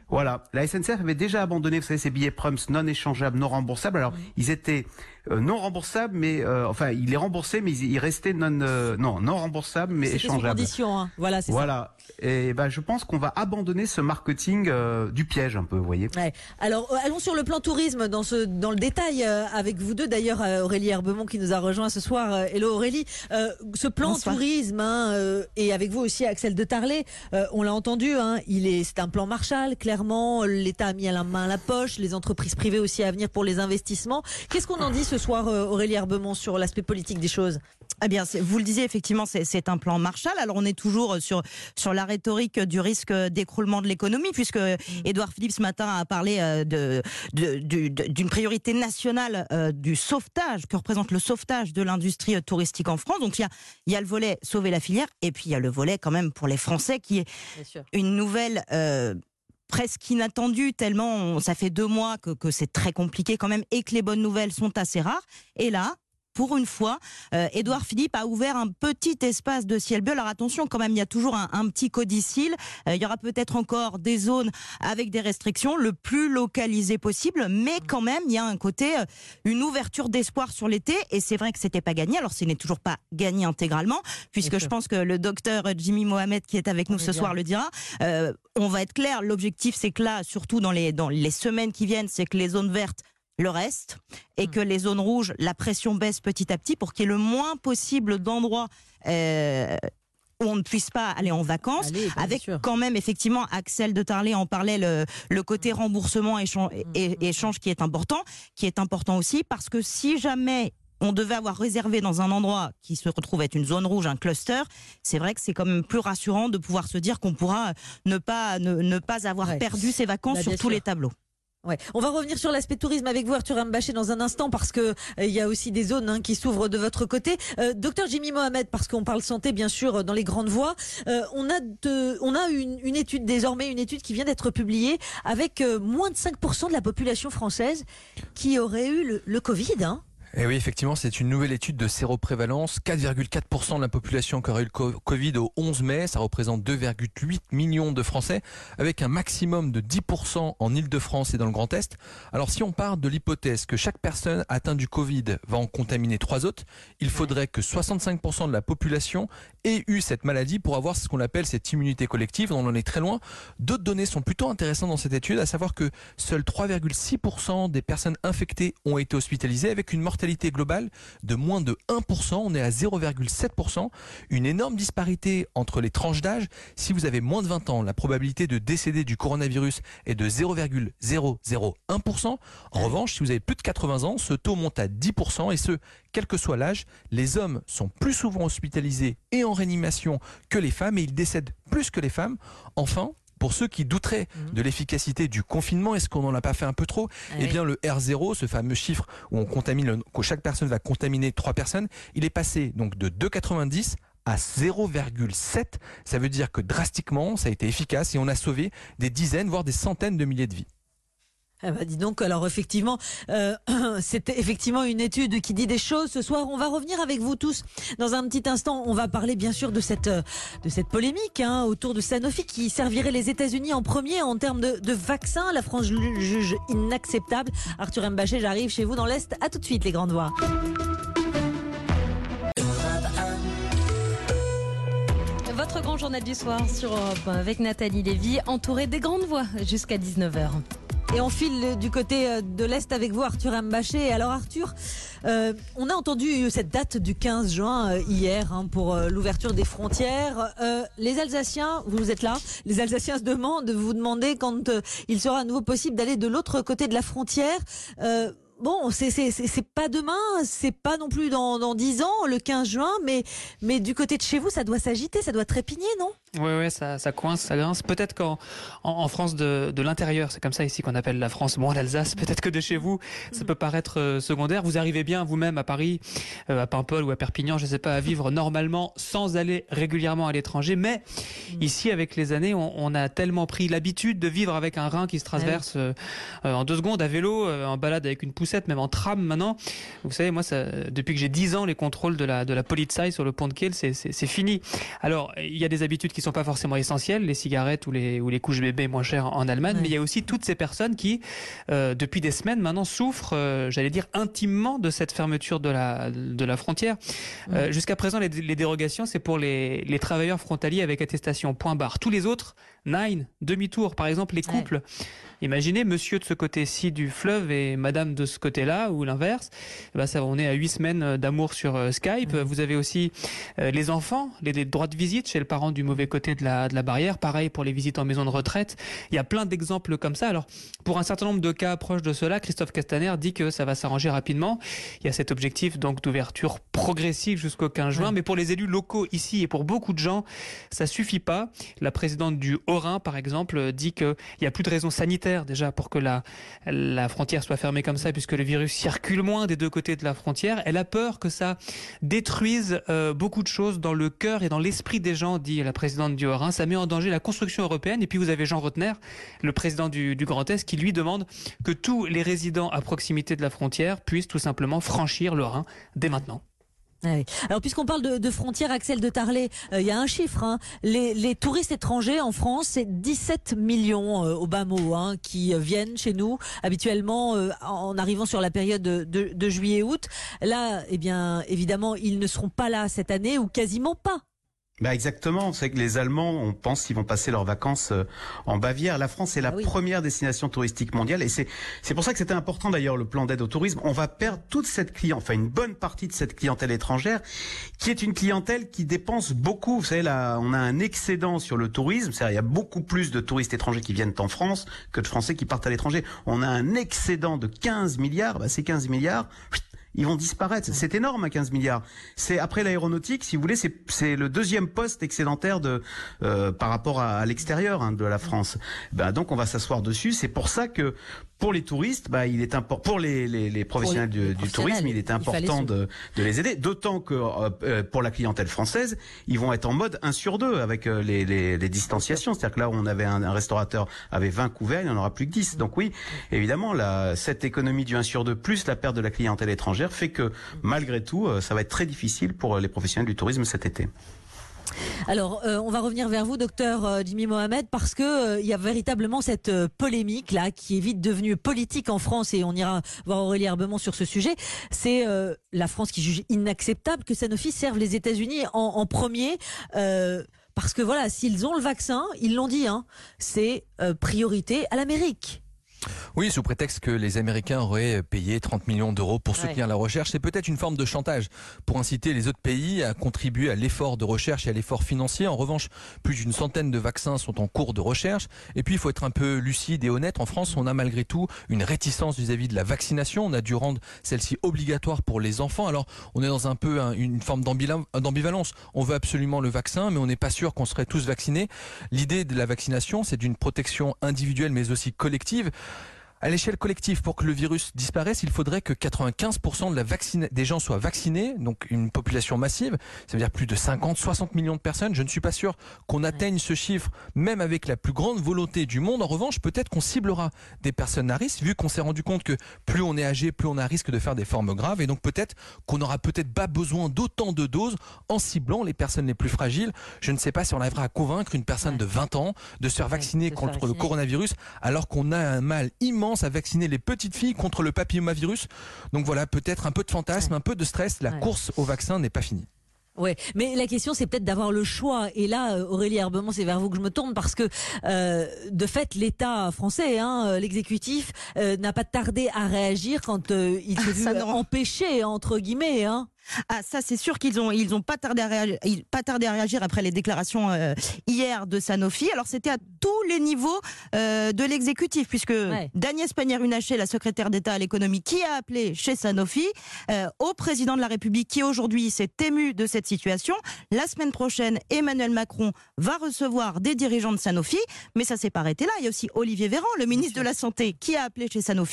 [SPEAKER 6] Voilà, la S N C F avait déjà abandonné, vous savez, ces billets Prums non échangeables, non remboursables. Alors, mmh. ils étaient euh, non remboursables, mais euh, enfin, ils les remboursaient, mais ils, ils restaient non, euh, non, non remboursables, mais
[SPEAKER 3] C'était
[SPEAKER 6] échangeables.
[SPEAKER 3] C'était sous condition, hein. Voilà, c'est
[SPEAKER 6] voilà. ça. Et ben, je pense qu'on va abandonner ce marketing euh, du piège un peu, vous voyez.
[SPEAKER 3] Ouais. Alors, allons sur le plan tourisme, dans ce, dans le détail, euh, avec vous deux. D'ailleurs, euh, Aurélie Herbemont qui nous a rejoint ce soir. Euh, hello Aurélie. Euh, ce plan Bonsoir. tourisme, hein, euh, et avec vous aussi Axel de Tarlet, euh, on l'a entendu, hein, il est, c'est un plan Marshall, clairement. L'État a mis à la main à la poche, les entreprises privées aussi à venir pour les investissements. Qu'est-ce qu'on en dit ce soir, euh, Aurélie Herbemont, sur l'aspect politique des choses?
[SPEAKER 14] Eh bien, vous le disiez, effectivement, c'est, c'est un plan Marshall. Alors, on est toujours sur, sur la rhétorique du risque d'écroulement de l'économie, puisque mmh. Édouard Philippe, ce matin, a parlé de, de, de, de, d'une priorité nationale euh, du sauvetage, que représente le sauvetage de l'industrie touristique en France. Donc, il y a, il y a le volet sauver la filière, et puis il y a le volet, quand même, pour les Français, qui est une nouvelle... Euh, presque inattendu, tellement on, ça fait deux mois que, que c'est très compliqué quand même et que les bonnes nouvelles sont assez rares. Et là, pour une fois, euh, Édouard Philippe a ouvert un petit espace de ciel bleu. Alors attention, quand même, il y a toujours un, un petit codicile. Euh, il y aura peut-être encore des zones avec des restrictions, le plus localisé possible, mais quand même, il y a un côté, euh, une ouverture d'espoir sur l'été. Et c'est vrai que c'était pas gagné. Alors, ce n'est toujours pas gagné intégralement, puisque je pense que le docteur Jimmy Mohamed, qui est avec nous ce soir, le dira. Euh, on va être clair. L'objectif, c'est que là, surtout dans les dans les semaines qui viennent, c'est que les zones vertes le reste, et que les zones rouges, la pression baisse petit à petit pour qu'il y ait le moins possible d'endroits euh, où on ne puisse pas aller en vacances, Allez, avec sûr. quand même, effectivement, Axel de Tarlet en parlait, le, le côté remboursement échange, et, échange qui est important, qui est important aussi, parce que si jamais on devait avoir réservé dans un endroit qui se retrouve être une zone rouge, un cluster, c'est vrai que c'est quand même plus rassurant de pouvoir se dire qu'on pourra ne pas, ne, ne pas avoir ouais. perdu ses vacances bah, sur tous sûr. les tableaux.
[SPEAKER 3] Ouais. On va revenir sur l'aspect tourisme avec vous, Arthur Mbaché, dans un instant, parce que il euh, y a aussi des zones hein, qui s'ouvrent de votre côté. Euh, docteur Jimmy Mohamed, parce qu'on parle santé, bien sûr, dans les grandes voies. Euh, on a, de, on a une, une étude désormais, une étude qui vient d'être publiée avec euh, moins de cinq pour cent de la population française qui aurait eu le, le Covid. Hein.
[SPEAKER 15] Et oui, effectivement, c'est une nouvelle étude de séroprévalence. quatre virgule quatre pour cent de la population qui aurait eu le Covid au onze mai. Ça représente deux virgule huit millions de Français, avec un maximum de dix pour cent en Île-de-France et dans le Grand Est. Alors, si on part de l'hypothèse que chaque personne atteinte du Covid va en contaminer trois autres, il faudrait que soixante-cinq pour cent de la population ait eu cette maladie pour avoir ce qu'on appelle cette immunité collective. On en est très loin. D'autres données sont plutôt intéressantes dans cette étude, à savoir que seuls trois virgule six pour cent des personnes infectées ont été hospitalisées, avec une mortalité globale de moins de un pour cent, on est à zéro virgule sept pour cent, une énorme disparité entre les tranches d'âge. Si vous avez moins de vingt ans, la probabilité de décéder du coronavirus est de zéro virgule zéro zéro un pour cent. En revanche, si vous avez plus de quatre-vingts ans, ce taux monte à dix pour cent, et ce, quel que soit l'âge. Les hommes sont plus souvent hospitalisés et en réanimation que les femmes, et ils décèdent plus que les femmes. Enfin, pour ceux qui douteraient mmh. de l'efficacité du confinement, est-ce qu'on n'en a pas fait un peu trop ? ah Eh oui. bien, le R zéro, ce fameux chiffre où on contamine, le, où chaque personne va contaminer trois personnes, il est passé donc de deux virgule quatre-vingt-dix à zéro virgule sept. Ça veut dire que drastiquement, ça a été efficace et on a sauvé des dizaines, voire des centaines de milliers de vies.
[SPEAKER 3] Ah bah dis donc, alors effectivement, euh, c'était effectivement une étude qui dit des choses. Ce soir, on va revenir avec vous tous. Dans un petit instant, on va parler bien sûr de cette de cette polémique hein, autour de Sanofi qui servirait les États-Unis en premier en termes de, de vaccins. La France juge inacceptable. Arthur Mbaché, j'arrive chez vous dans l'Est. À tout de suite, les grandes voix.
[SPEAKER 2] Votre grand journal du soir sur Europe avec Nathalie Lévy, entourée des grandes voix jusqu'à dix-neuf heures.
[SPEAKER 3] Et on file du côté de l'Est avec vous, Arthur Mbaché. Alors Arthur, euh, on a entendu cette date du quinze juin euh, hier hein, pour euh, l'ouverture des frontières. Euh, les Alsaciens, vous êtes là, les Alsaciens se demandent, vous demandez quand euh, il sera à nouveau possible d'aller de l'autre côté de la frontière. Euh, Bon, c'est, c'est, c'est, c'est pas demain, c'est pas non plus dans, dans dix ans, le quinze juin, mais, mais du côté de chez vous, ça doit s'agiter, ça doit trépigner, non ?
[SPEAKER 17] Oui, oui, ça, ça coince, ça grince. Peut-être qu'en en, en France de, de l'intérieur, c'est comme ça ici qu'on appelle la France, bon, l'Alsace, peut-être que de chez vous, ça peut paraître euh, secondaire. Vous arrivez bien vous-même à Paris, euh, à Paimpol ou à Perpignan, je sais pas, à vivre normalement sans aller régulièrement à l'étranger. Mais ici, avec les années, on, on a tellement pris l'habitude de vivre avec un rein qui se transverse euh, euh, en deux secondes, à vélo, euh, en balade avec une poussette, même en tram maintenant. Vous savez, moi, ça, depuis que j'ai dix ans, les contrôles de la, de la Polizei sur le pont de Kiel, c'est, c'est, c'est fini. Alors, il y a des habitudes qui qui ne sont pas forcément essentielles, les cigarettes ou les, ou les couches bébés moins chères en Allemagne, ouais. mais il y a aussi toutes ces personnes qui, euh, depuis des semaines maintenant, souffrent, euh, j'allais dire, intimement de cette fermeture de la, de la frontière. Ouais. Euh, jusqu'à présent, les, les dérogations, c'est pour les, les travailleurs frontaliers avec attestation, point barre. Tous les autres, nine, demi-tour. Par exemple, les couples. Ouais. Imaginez monsieur de ce côté-ci du fleuve et madame de ce côté-là, ou l'inverse. Ben ça, on est à huit semaines d'amour sur euh, Skype. Mmh. Vous avez aussi euh, les enfants, les, les droits de visite chez le parent du mauvais côté de la, de la barrière. Pareil pour les visites en maison de retraite. Il y a plein d'exemples comme ça. Alors, pour un certain nombre de cas proches de cela, Christophe Castaner dit que ça va s'arranger rapidement. Il y a cet objectif donc d'ouverture progressive jusqu'au quinze juin. Mmh. Mais pour les élus locaux ici et pour beaucoup de gens, ça suffit pas. La présidente du Haut-Rhin, par exemple, dit qu'il n'y a plus de raison sanitaire déjà pour que la, la frontière soit fermée comme ça, puisque le virus circule moins des deux côtés de la frontière. Elle a peur que ça détruise euh, beaucoup de choses dans le cœur et dans l'esprit des gens, dit la présidente du Haut-Rhin. Ça met en danger la construction européenne. Et puis vous avez Jean Rotner, le président du, du Grand Est, qui lui demande que tous les résidents à proximité de la frontière puissent tout simplement franchir le Rhin dès maintenant.
[SPEAKER 3] Ah oui. Alors puisqu'on parle de, de frontières, Axel de Tarlet, il euh, y a un chiffre. Hein. Les, les touristes étrangers en France, c'est dix-sept millions euh, au bas mot hein, qui euh, viennent chez nous habituellement euh, en arrivant sur la période de, de, de juillet-août. Là, eh bien, évidemment, ils ne seront pas là cette année ou quasiment pas.
[SPEAKER 6] Bah exactement, c'est que les Allemands, on pense qu'ils vont passer leurs vacances en Bavière. La France est la ah oui. première destination touristique mondiale et c'est c'est pour ça que c'était important d'ailleurs le plan d'aide au tourisme. On va perdre toute cette clientèle, enfin une bonne partie de cette clientèle étrangère qui est une clientèle qui dépense beaucoup. Vous savez là, on a un excédent sur le tourisme, c'est-à-dire il y a beaucoup plus de touristes étrangers qui viennent en France que de Français qui partent à l'étranger. On a un excédent de quinze milliards, bah ces quinze milliards ils vont disparaître. C'est énorme, à quinze milliards. C'est après l'aéronautique, si vous voulez, c'est c'est le deuxième poste excédentaire de euh, par rapport à, à l'extérieur hein, de la France. Ben donc on va s'asseoir dessus. C'est pour ça que pour les touristes, bah, il est important pour les, les, les professionnels, pour les, du, les professionnels du tourisme, il est important il de, de les aider. D'autant que euh, pour la clientèle française, ils vont être en mode un sur deux avec euh, les, les, les distanciations. C'est-à-dire que là où on avait un, un restaurateur avait vingt couverts, il n'y en aura plus que dix. Donc oui, évidemment, la, cette économie du un sur deux plus la perte de la clientèle étrangère fait que malgré tout, euh, ça va être très difficile pour les professionnels du tourisme cet été.
[SPEAKER 3] Alors, euh, on va revenir vers vous, docteur euh, Jimmy Mohamed, parce que euh, il y a véritablement cette euh, polémique là qui est vite devenue politique en France et on ira voir Aurélie Herbemont sur ce sujet. C'est euh, la France qui juge inacceptable que Sanofi serve les États-Unis en, en premier. Euh, parce que voilà, s'ils ont le vaccin, ils l'ont dit, hein, c'est euh, priorité à l'Amérique.
[SPEAKER 15] Oui, sous prétexte que les Américains auraient payé trente millions d'euros pour soutenir ouais. la recherche. C'est peut-être une forme de chantage pour inciter les autres pays à contribuer à l'effort de recherche et à l'effort financier. En revanche, plus d'une centaine de vaccins sont en cours de recherche. Et puis, il faut être un peu lucide et honnête. En France, on a malgré tout une réticence vis-à-vis de la vaccination. On a dû rendre celle-ci obligatoire pour les enfants. Alors, on est dans un peu un, une forme d'ambivalence. On veut absolument le vaccin, mais on n'est pas sûr qu'on serait tous vaccinés. L'idée de la vaccination, c'est d'une protection individuelle, mais aussi collective. À l'échelle collective, pour que le virus disparaisse, il faudrait que quatre-vingt-quinze pour cent de la vaccine... des gens soient vaccinés, donc une population massive, ça veut dire plus de cinquante à soixante millions de personnes. Je ne suis pas sûr qu'on atteigne ce chiffre, même avec la plus grande volonté du monde. En revanche, peut-être qu'on ciblera des personnes à risque, vu qu'on s'est rendu compte que plus on est âgé, plus on a risque de faire des formes graves, et donc peut-être qu'on n'aura peut-être pas besoin d'autant de doses en ciblant les personnes les plus fragiles. Je ne sais pas si on arrivera à convaincre une personne de vingt ans de se faire vacciner ouais, contre le coronavirus, alors qu'on a un mal immense à vacciner les petites filles contre le papillomavirus. Donc voilà, peut-être un peu de fantasme, un peu de stress. La ouais. course au vaccin n'est pas finie.
[SPEAKER 3] Ouais, mais la question c'est peut-être d'avoir le choix. Et là, Aurélie Herbemont, c'est vers vous que je me tourne parce que euh, de fait, l'État français, hein, l'exécutif, euh, n'a pas tardé à réagir quand euh, il s'est vu empêché entre guillemets. Hein.
[SPEAKER 14] Ah, ça, c'est sûr qu'ils ont, ils ont pas tardé à réagir, pas tardé à réagir après les déclarations euh, hier de Sanofi. Alors, c'était à tous les niveaux euh, de l'exécutif, puisque ouais. d'Agnès Pannier-Runacher, la secrétaire d'État à l'économie, qui a appelé chez Sanofi, euh, au président de la République, qui aujourd'hui s'est ému de cette situation. La semaine prochaine, Emmanuel Macron va recevoir des dirigeants de Sanofi, mais ça s'est pas arrêté là. Il y a aussi Olivier Véran, le ministre de la Santé, qui a appelé chez Sanofi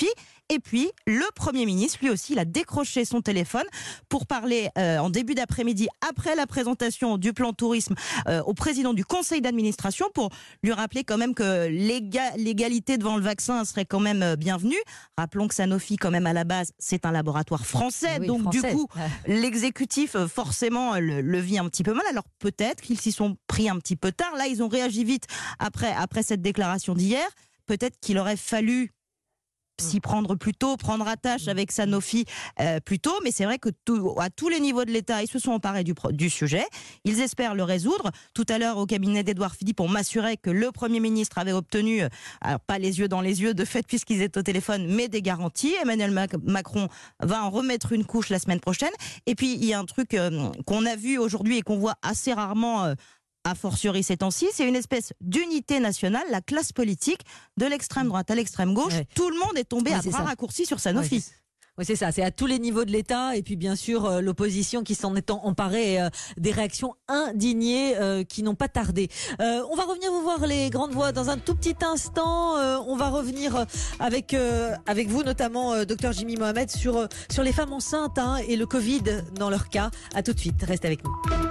[SPEAKER 14] Et puis, le Premier ministre, lui aussi, il a décroché son téléphone pour parler euh, en début d'après-midi, après la présentation du plan tourisme euh, au président du conseil d'administration, pour lui rappeler quand même que l'éga- l'égalité devant le vaccin serait quand même euh, bienvenue. Rappelons que Sanofi, quand même, à la base, c'est un laboratoire français.
[SPEAKER 3] Oui,
[SPEAKER 14] donc,
[SPEAKER 3] français.
[SPEAKER 14] du coup, l'exécutif, euh, forcément, le, le vit un petit peu mal. Alors, peut-être qu'ils s'y sont pris un petit peu tard. Là, ils ont réagi vite après, après cette déclaration d'hier. Peut-être qu'il aurait fallu s'y prendre plus tôt, prendre attache avec Sanofi euh, plus tôt, mais c'est vrai que tout, à tous les niveaux de l'État, ils se sont emparés du, du sujet. Ils espèrent le résoudre. Tout à l'heure, au cabinet d'Édouard Philippe, on m'assurait que le Premier ministre avait obtenu, alors pas les yeux dans les yeux de fait puisqu'ils étaient au téléphone, mais des garanties. Emmanuel Mac- Macron va en remettre une couche la semaine prochaine. Et puis, il y a un truc euh, qu'on a vu aujourd'hui et qu'on voit assez rarement euh, a fortiori ces temps-ci, c'est une espèce d'unité nationale, la classe politique, de l'extrême droite à l'extrême gauche.
[SPEAKER 3] Ouais.
[SPEAKER 14] Tout le monde est tombé
[SPEAKER 3] Ouais,
[SPEAKER 14] à
[SPEAKER 3] c'est
[SPEAKER 14] bras
[SPEAKER 3] ça.
[SPEAKER 14] raccourcis sur Sanofi.
[SPEAKER 3] Ouais, c'est- Oui, c'est ça. C'est à tous les niveaux de l'État et puis bien sûr euh, l'opposition qui s'en est en- emparée et, euh, des réactions indignées euh, qui n'ont pas tardé. Euh, on va revenir vous voir les grandes voix dans un tout petit instant. Euh, on va revenir euh, avec euh, avec vous notamment euh, docteur Jimmy Mohamed sur euh, sur les femmes enceintes hein, et le Covid dans leur cas. À tout de suite. Restez avec nous.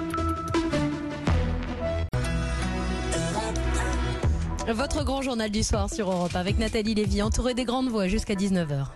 [SPEAKER 2] Votre grand journal du soir sur Europe avec Nathalie Lévy, entourée des grandes voix jusqu'à dix-neuf heures.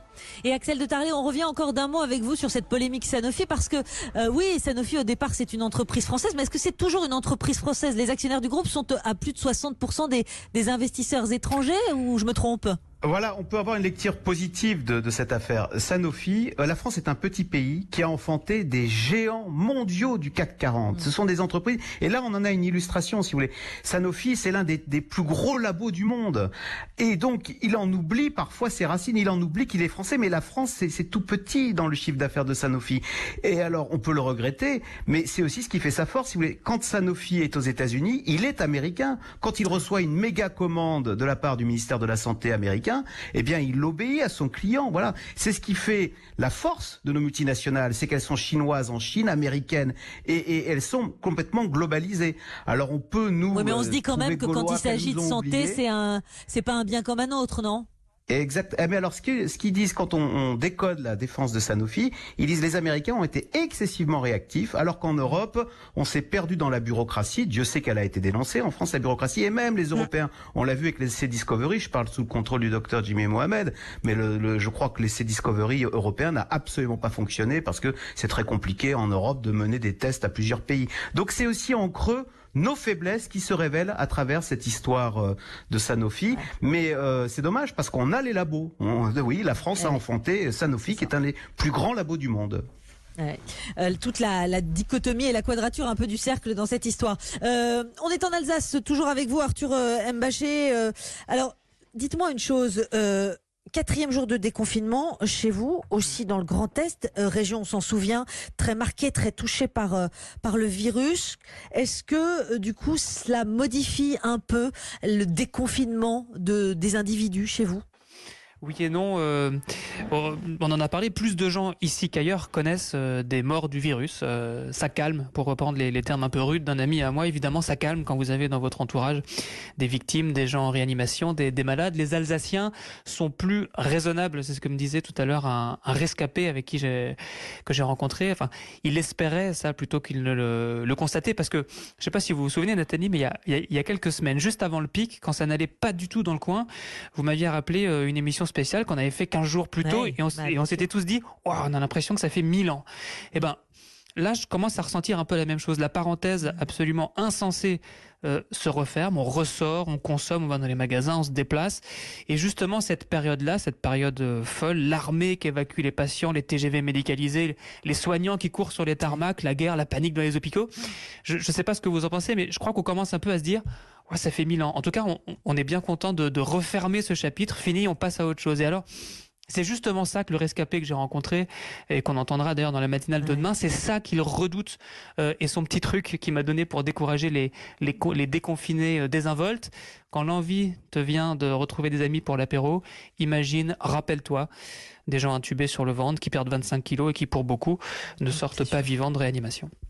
[SPEAKER 3] Et Axel de Tarlé, on revient encore d'un mot avec vous sur cette polémique Sanofi parce que euh, oui, Sanofi au départ c'est une entreprise française, mais est-ce que c'est toujours une entreprise française? Les actionnaires du groupe sont à plus de soixante pour cent des, des investisseurs étrangers ou je me trompe?
[SPEAKER 6] Voilà, on peut avoir une lecture positive de, de cette affaire. Sanofi, euh, la France est un petit pays qui a enfanté des géants mondiaux du C A C quarante. Ce sont des entreprises, et là on en a une illustration si vous voulez. Sanofi, c'est l'un des, des plus gros labos du monde. Et donc il en oublie parfois ses racines, il en oublie qu'il est français, mais la France c'est, c'est tout petit dans le chiffre d'affaires de Sanofi. Et alors on peut le regretter, mais c'est aussi ce qui fait sa force. Si vous voulez, quand Sanofi est aux États-Unis, il est américain. Quand il reçoit une méga commande de la part du ministère de la Santé américain, eh bien, il obéit à son client. Voilà. C'est ce qui fait la force de nos multinationales. C'est qu'elles sont chinoises en Chine, américaines, et, et elles sont complètement globalisées. Alors, on peut nous.
[SPEAKER 3] Oui, mais on se dit quand même que quand il s'agit de santé, c'est un, c'est pas un bien comme un autre, non?
[SPEAKER 6] Exact. Eh, mais alors, ce qu'ils, ce qu'ils disent quand on, on décode la défense de Sanofi, ils disent les Américains ont été excessivement réactifs, alors qu'en Europe, on s'est perdu dans la bureaucratie. Dieu sait qu'elle a été dénoncée. En France, la bureaucratie, et même les Européens, on l'a vu avec les C-Discovery, je parle sous le contrôle du docteur Jimmy Mohamed, mais le, le, je crois que les C-Discovery européens n'a absolument pas fonctionné parce que c'est très compliqué en Europe de mener des tests à plusieurs pays. Donc c'est aussi en creux nos faiblesses qui se révèlent à travers cette histoire euh, de Sanofi. Mais euh, c'est dommage parce qu'on a les labos. On, oui, la France a enfanté Sanofi qui est un des plus grands labos du monde.
[SPEAKER 3] Ouais. Euh, toute la, la dichotomie et la quadrature un peu du cercle dans cette histoire. Euh, on est en Alsace, toujours avec vous Arthur euh, Mbaché. Euh, alors, dites-moi une chose. Euh, Quatrième jour de déconfinement chez vous, aussi dans le Grand Est, euh, région, on s'en souvient, très marquée, très touchée par euh, par le virus. Est-ce que euh, du coup, cela modifie un peu le déconfinement de des individus chez vous?
[SPEAKER 17] Oui et non. Euh, on en a parlé. Plus de gens ici qu'ailleurs connaissent euh, des morts du virus. Euh, ça calme, pour reprendre les, les termes un peu rudes d'un ami à moi. Évidemment, ça calme quand vous avez dans votre entourage des victimes, des gens en réanimation, des, des malades. Les Alsaciens sont plus raisonnables. C'est ce que me disait tout à l'heure un, un rescapé avec qui j'ai que j'ai rencontré. Enfin, il espérait ça plutôt qu'il ne le, le constatait, parce que je sais pas si vous vous souvenez, Nathalie, mais il y a, il y a, il y a quelques semaines, juste avant le pic, quand ça n'allait pas du tout dans le coin, vous m'aviez rappelé euh, une émission spéciale qu'on avait fait quinze jours plus tôt, ouais, et on, bah, et on s'était tous dit oh, on a l'impression que ça fait mille ans. Et ben là, je commence à ressentir un peu la même chose. La parenthèse absolument insensée euh, se referme, on ressort, on consomme, on va dans les magasins, on se déplace. Et justement, cette période-là, cette période euh, folle, l'armée qui évacue les patients, les T G V médicalisés, les soignants qui courent sur les tarmacs, la guerre, la panique dans les hôpitaux. Je ne sais pas ce que vous en pensez, mais je crois qu'on commence un peu à se dire ouais, ça fait mille ans. En tout cas, on, on est bien content de, de refermer ce chapitre. Fini, on passe à autre chose. Et alors, c'est justement ça que le rescapé que j'ai rencontré et qu'on entendra d'ailleurs dans la matinale de demain, c'est ça qu'il redoute euh, et son petit truc qu'il m'a donné pour décourager les, les, les déconfinés euh, désinvoltes. Quand l'envie te vient de retrouver des amis pour l'apéro, imagine, rappelle-toi, des gens intubés sur le ventre qui perdent vingt-cinq kilos et qui pour beaucoup ne sortent pas vivants de réanimation.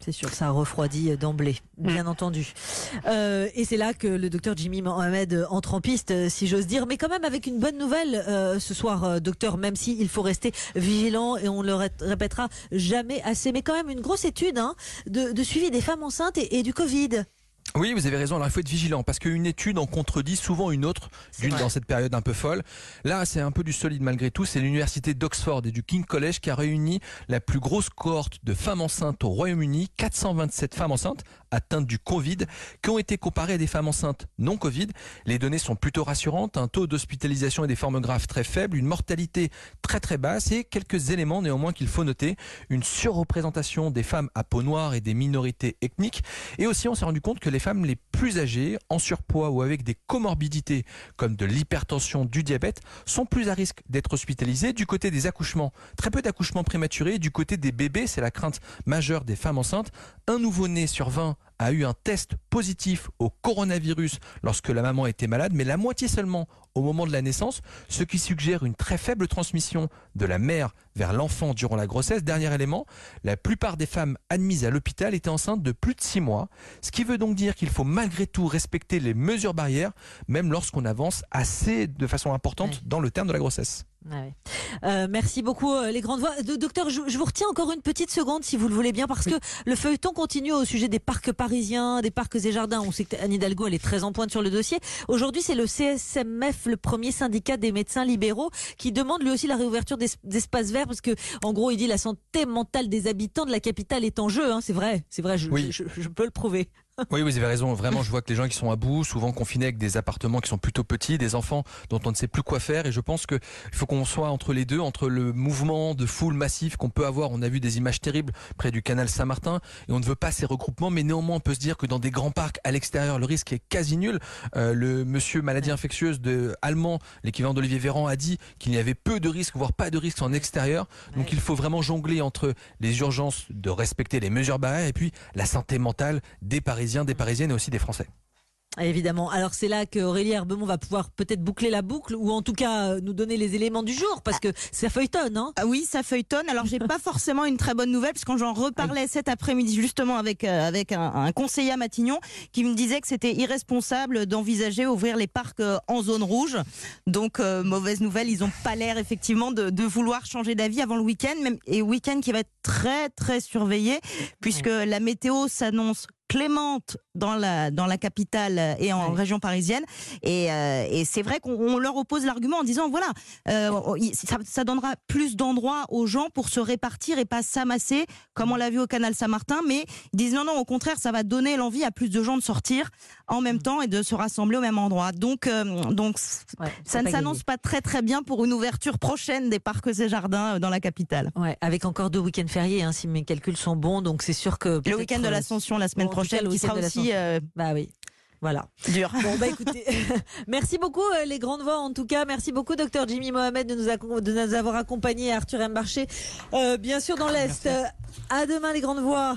[SPEAKER 3] c'est sûr, ça refroidit d'emblée, bien mmh. entendu. Euh, et c'est là que le docteur Jimmy Mohamed entre en piste, si j'ose dire, mais quand même avec une bonne nouvelle euh, ce soir, euh, docteur, même s'il faut rester vigilant et on le répétera jamais assez, mais quand même une grosse étude hein, de, de suivi des femmes enceintes et, et du Covid.
[SPEAKER 15] Oui, vous avez raison. Alors, il faut être vigilant parce qu'une étude en contredit souvent une autre d'une dans cette période un peu folle. Là, c'est un peu du solide malgré tout. C'est l'université d'Oxford et du King College qui a réuni la plus grosse cohorte de femmes enceintes au Royaume-Uni. quatre cent vingt-sept femmes enceintes atteintes du Covid qui ont été comparées à des femmes enceintes non Covid. Les données sont plutôt rassurantes. Un taux d'hospitalisation et des formes graves très faible, une mortalité très très basse et quelques éléments néanmoins qu'il faut noter. Une surreprésentation des femmes à peau noire et des minorités ethniques. Et aussi, on s'est rendu compte que les femmes les plus âgées, en surpoids ou avec des comorbidités comme de l'hypertension, du diabète, sont plus à risque d'être hospitalisées. Du côté des accouchements, très peu d'accouchements prématurés. Du côté des bébés, c'est la crainte majeure des femmes enceintes. Un nouveau-né sur vingt a eu un test positif au coronavirus lorsque la maman était malade, mais la moitié seulement au moment de la naissance, ce qui suggère une très faible transmission de la mère vers l'enfant durant la grossesse. Dernier élément, la plupart des femmes admises à l'hôpital étaient enceintes de plus de six mois, ce qui veut donc dire qu'il faut malgré tout respecter les mesures barrières, même lorsqu'on avance assez de façon importante ouais. dans le terme de la grossesse.
[SPEAKER 3] Ouais. Euh, merci beaucoup euh, les grandes voix. De, docteur, je, je vous retiens encore une petite seconde si vous le voulez bien parce oui. que le feuilleton continue au sujet des parcs parisiens, des parcs et jardins. On sait que Anne Hidalgo elle est très en pointe sur le dossier. Aujourd'hui c'est le C S M F, le premier syndicat des médecins libéraux, qui demande lui aussi la réouverture des, d'espaces verts parce que en gros il dit la santé mentale des habitants de la capitale est en jeu. Hein. C'est vrai, c'est vrai, je, oui. je, je, je peux le prouver.
[SPEAKER 15] Oui, vous avez raison. Vraiment, je vois que les gens qui sont à bout, souvent confinés avec des appartements qui sont plutôt petits, des enfants dont on ne sait plus quoi faire. Et je pense qu'il faut qu'on soit entre les deux, entre le mouvement de foule massif qu'on peut avoir. On a vu des images terribles près du canal Saint-Martin et on ne veut pas ces regroupements. Mais néanmoins, on peut se dire que dans des grands parcs à l'extérieur, le risque est quasi nul. Euh, le monsieur maladie infectieuse de allemand, l'équivalent d'Olivier Véran, a dit qu'il y avait peu de risques, voire pas de risques en extérieur. Donc ouais. il faut vraiment jongler entre les urgences de respecter les mesures barrières et puis la santé mentale des Parisiens, des Parisiennes et aussi des Français.
[SPEAKER 3] Évidemment. Alors c'est là que Aurélie Herbemont va pouvoir peut-être boucler la boucle ou en tout cas nous donner les éléments du jour parce que ça feuilletonne. Hein
[SPEAKER 14] ah oui, ça feuilletonne. Alors j'ai pas forcément une très bonne nouvelle parce que quand j'en reparlais cet après-midi justement avec euh, avec un, un conseiller à Matignon qui me disait que c'était irresponsable d'envisager ouvrir les parcs euh, en zone rouge. Donc euh, mauvaise nouvelle, ils ont pas l'air effectivement de, de vouloir changer d'avis avant le week-end, même et week-end qui va être très très surveillé puisque ouais. la météo s'annonce clémente dans la dans la capitale et en ouais. région parisienne et, euh, et c'est vrai qu'on leur oppose l'argument en disant voilà euh, ça, ça donnera plus d'endroits aux gens pour se répartir et pas s'amasser comme on l'a vu au canal Saint-Martin, mais ils disent non non au contraire ça va donner l'envie à plus de gens de sortir en même temps et de se rassembler au même endroit donc euh, donc ouais, ça ne s'annonce pas très très bien pour une ouverture prochaine des parcs et jardins dans la capitale.
[SPEAKER 3] Ouais, avec encore deux week-ends fériés hein, si mes calculs sont bons, donc c'est sûr que
[SPEAKER 14] le week-end de l'Ascension la semaine bon, prochaine qui sera aussi euh...
[SPEAKER 3] bah oui. Voilà.
[SPEAKER 14] Dur.
[SPEAKER 3] Bon, bah écoutez, merci beaucoup euh, les grandes voix en tout cas. Merci beaucoup docteur Jimmy Mohamed de nous, ac- de nous avoir accompagnés, Arthur Embarché, euh, bien sûr dans l'Est. Euh, à demain les grandes voix.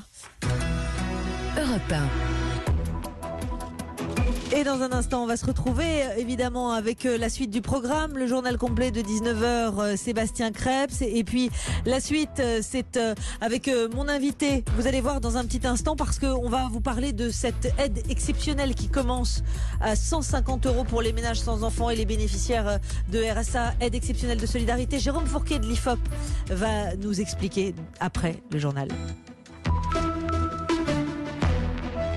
[SPEAKER 28] Europe un.
[SPEAKER 3] Et dans un instant, on va se retrouver évidemment avec la suite du programme, le journal complet de dix-neuf heures, Sébastien Krebs. Et puis la suite, c'est avec mon invité. Vous allez voir dans un petit instant parce qu'on va vous parler de cette aide exceptionnelle qui commence à cent cinquante euros pour les ménages sans enfants et les bénéficiaires de R S A, aide exceptionnelle de solidarité. Jérôme Fourquet de l'I F O P va nous expliquer après le journal.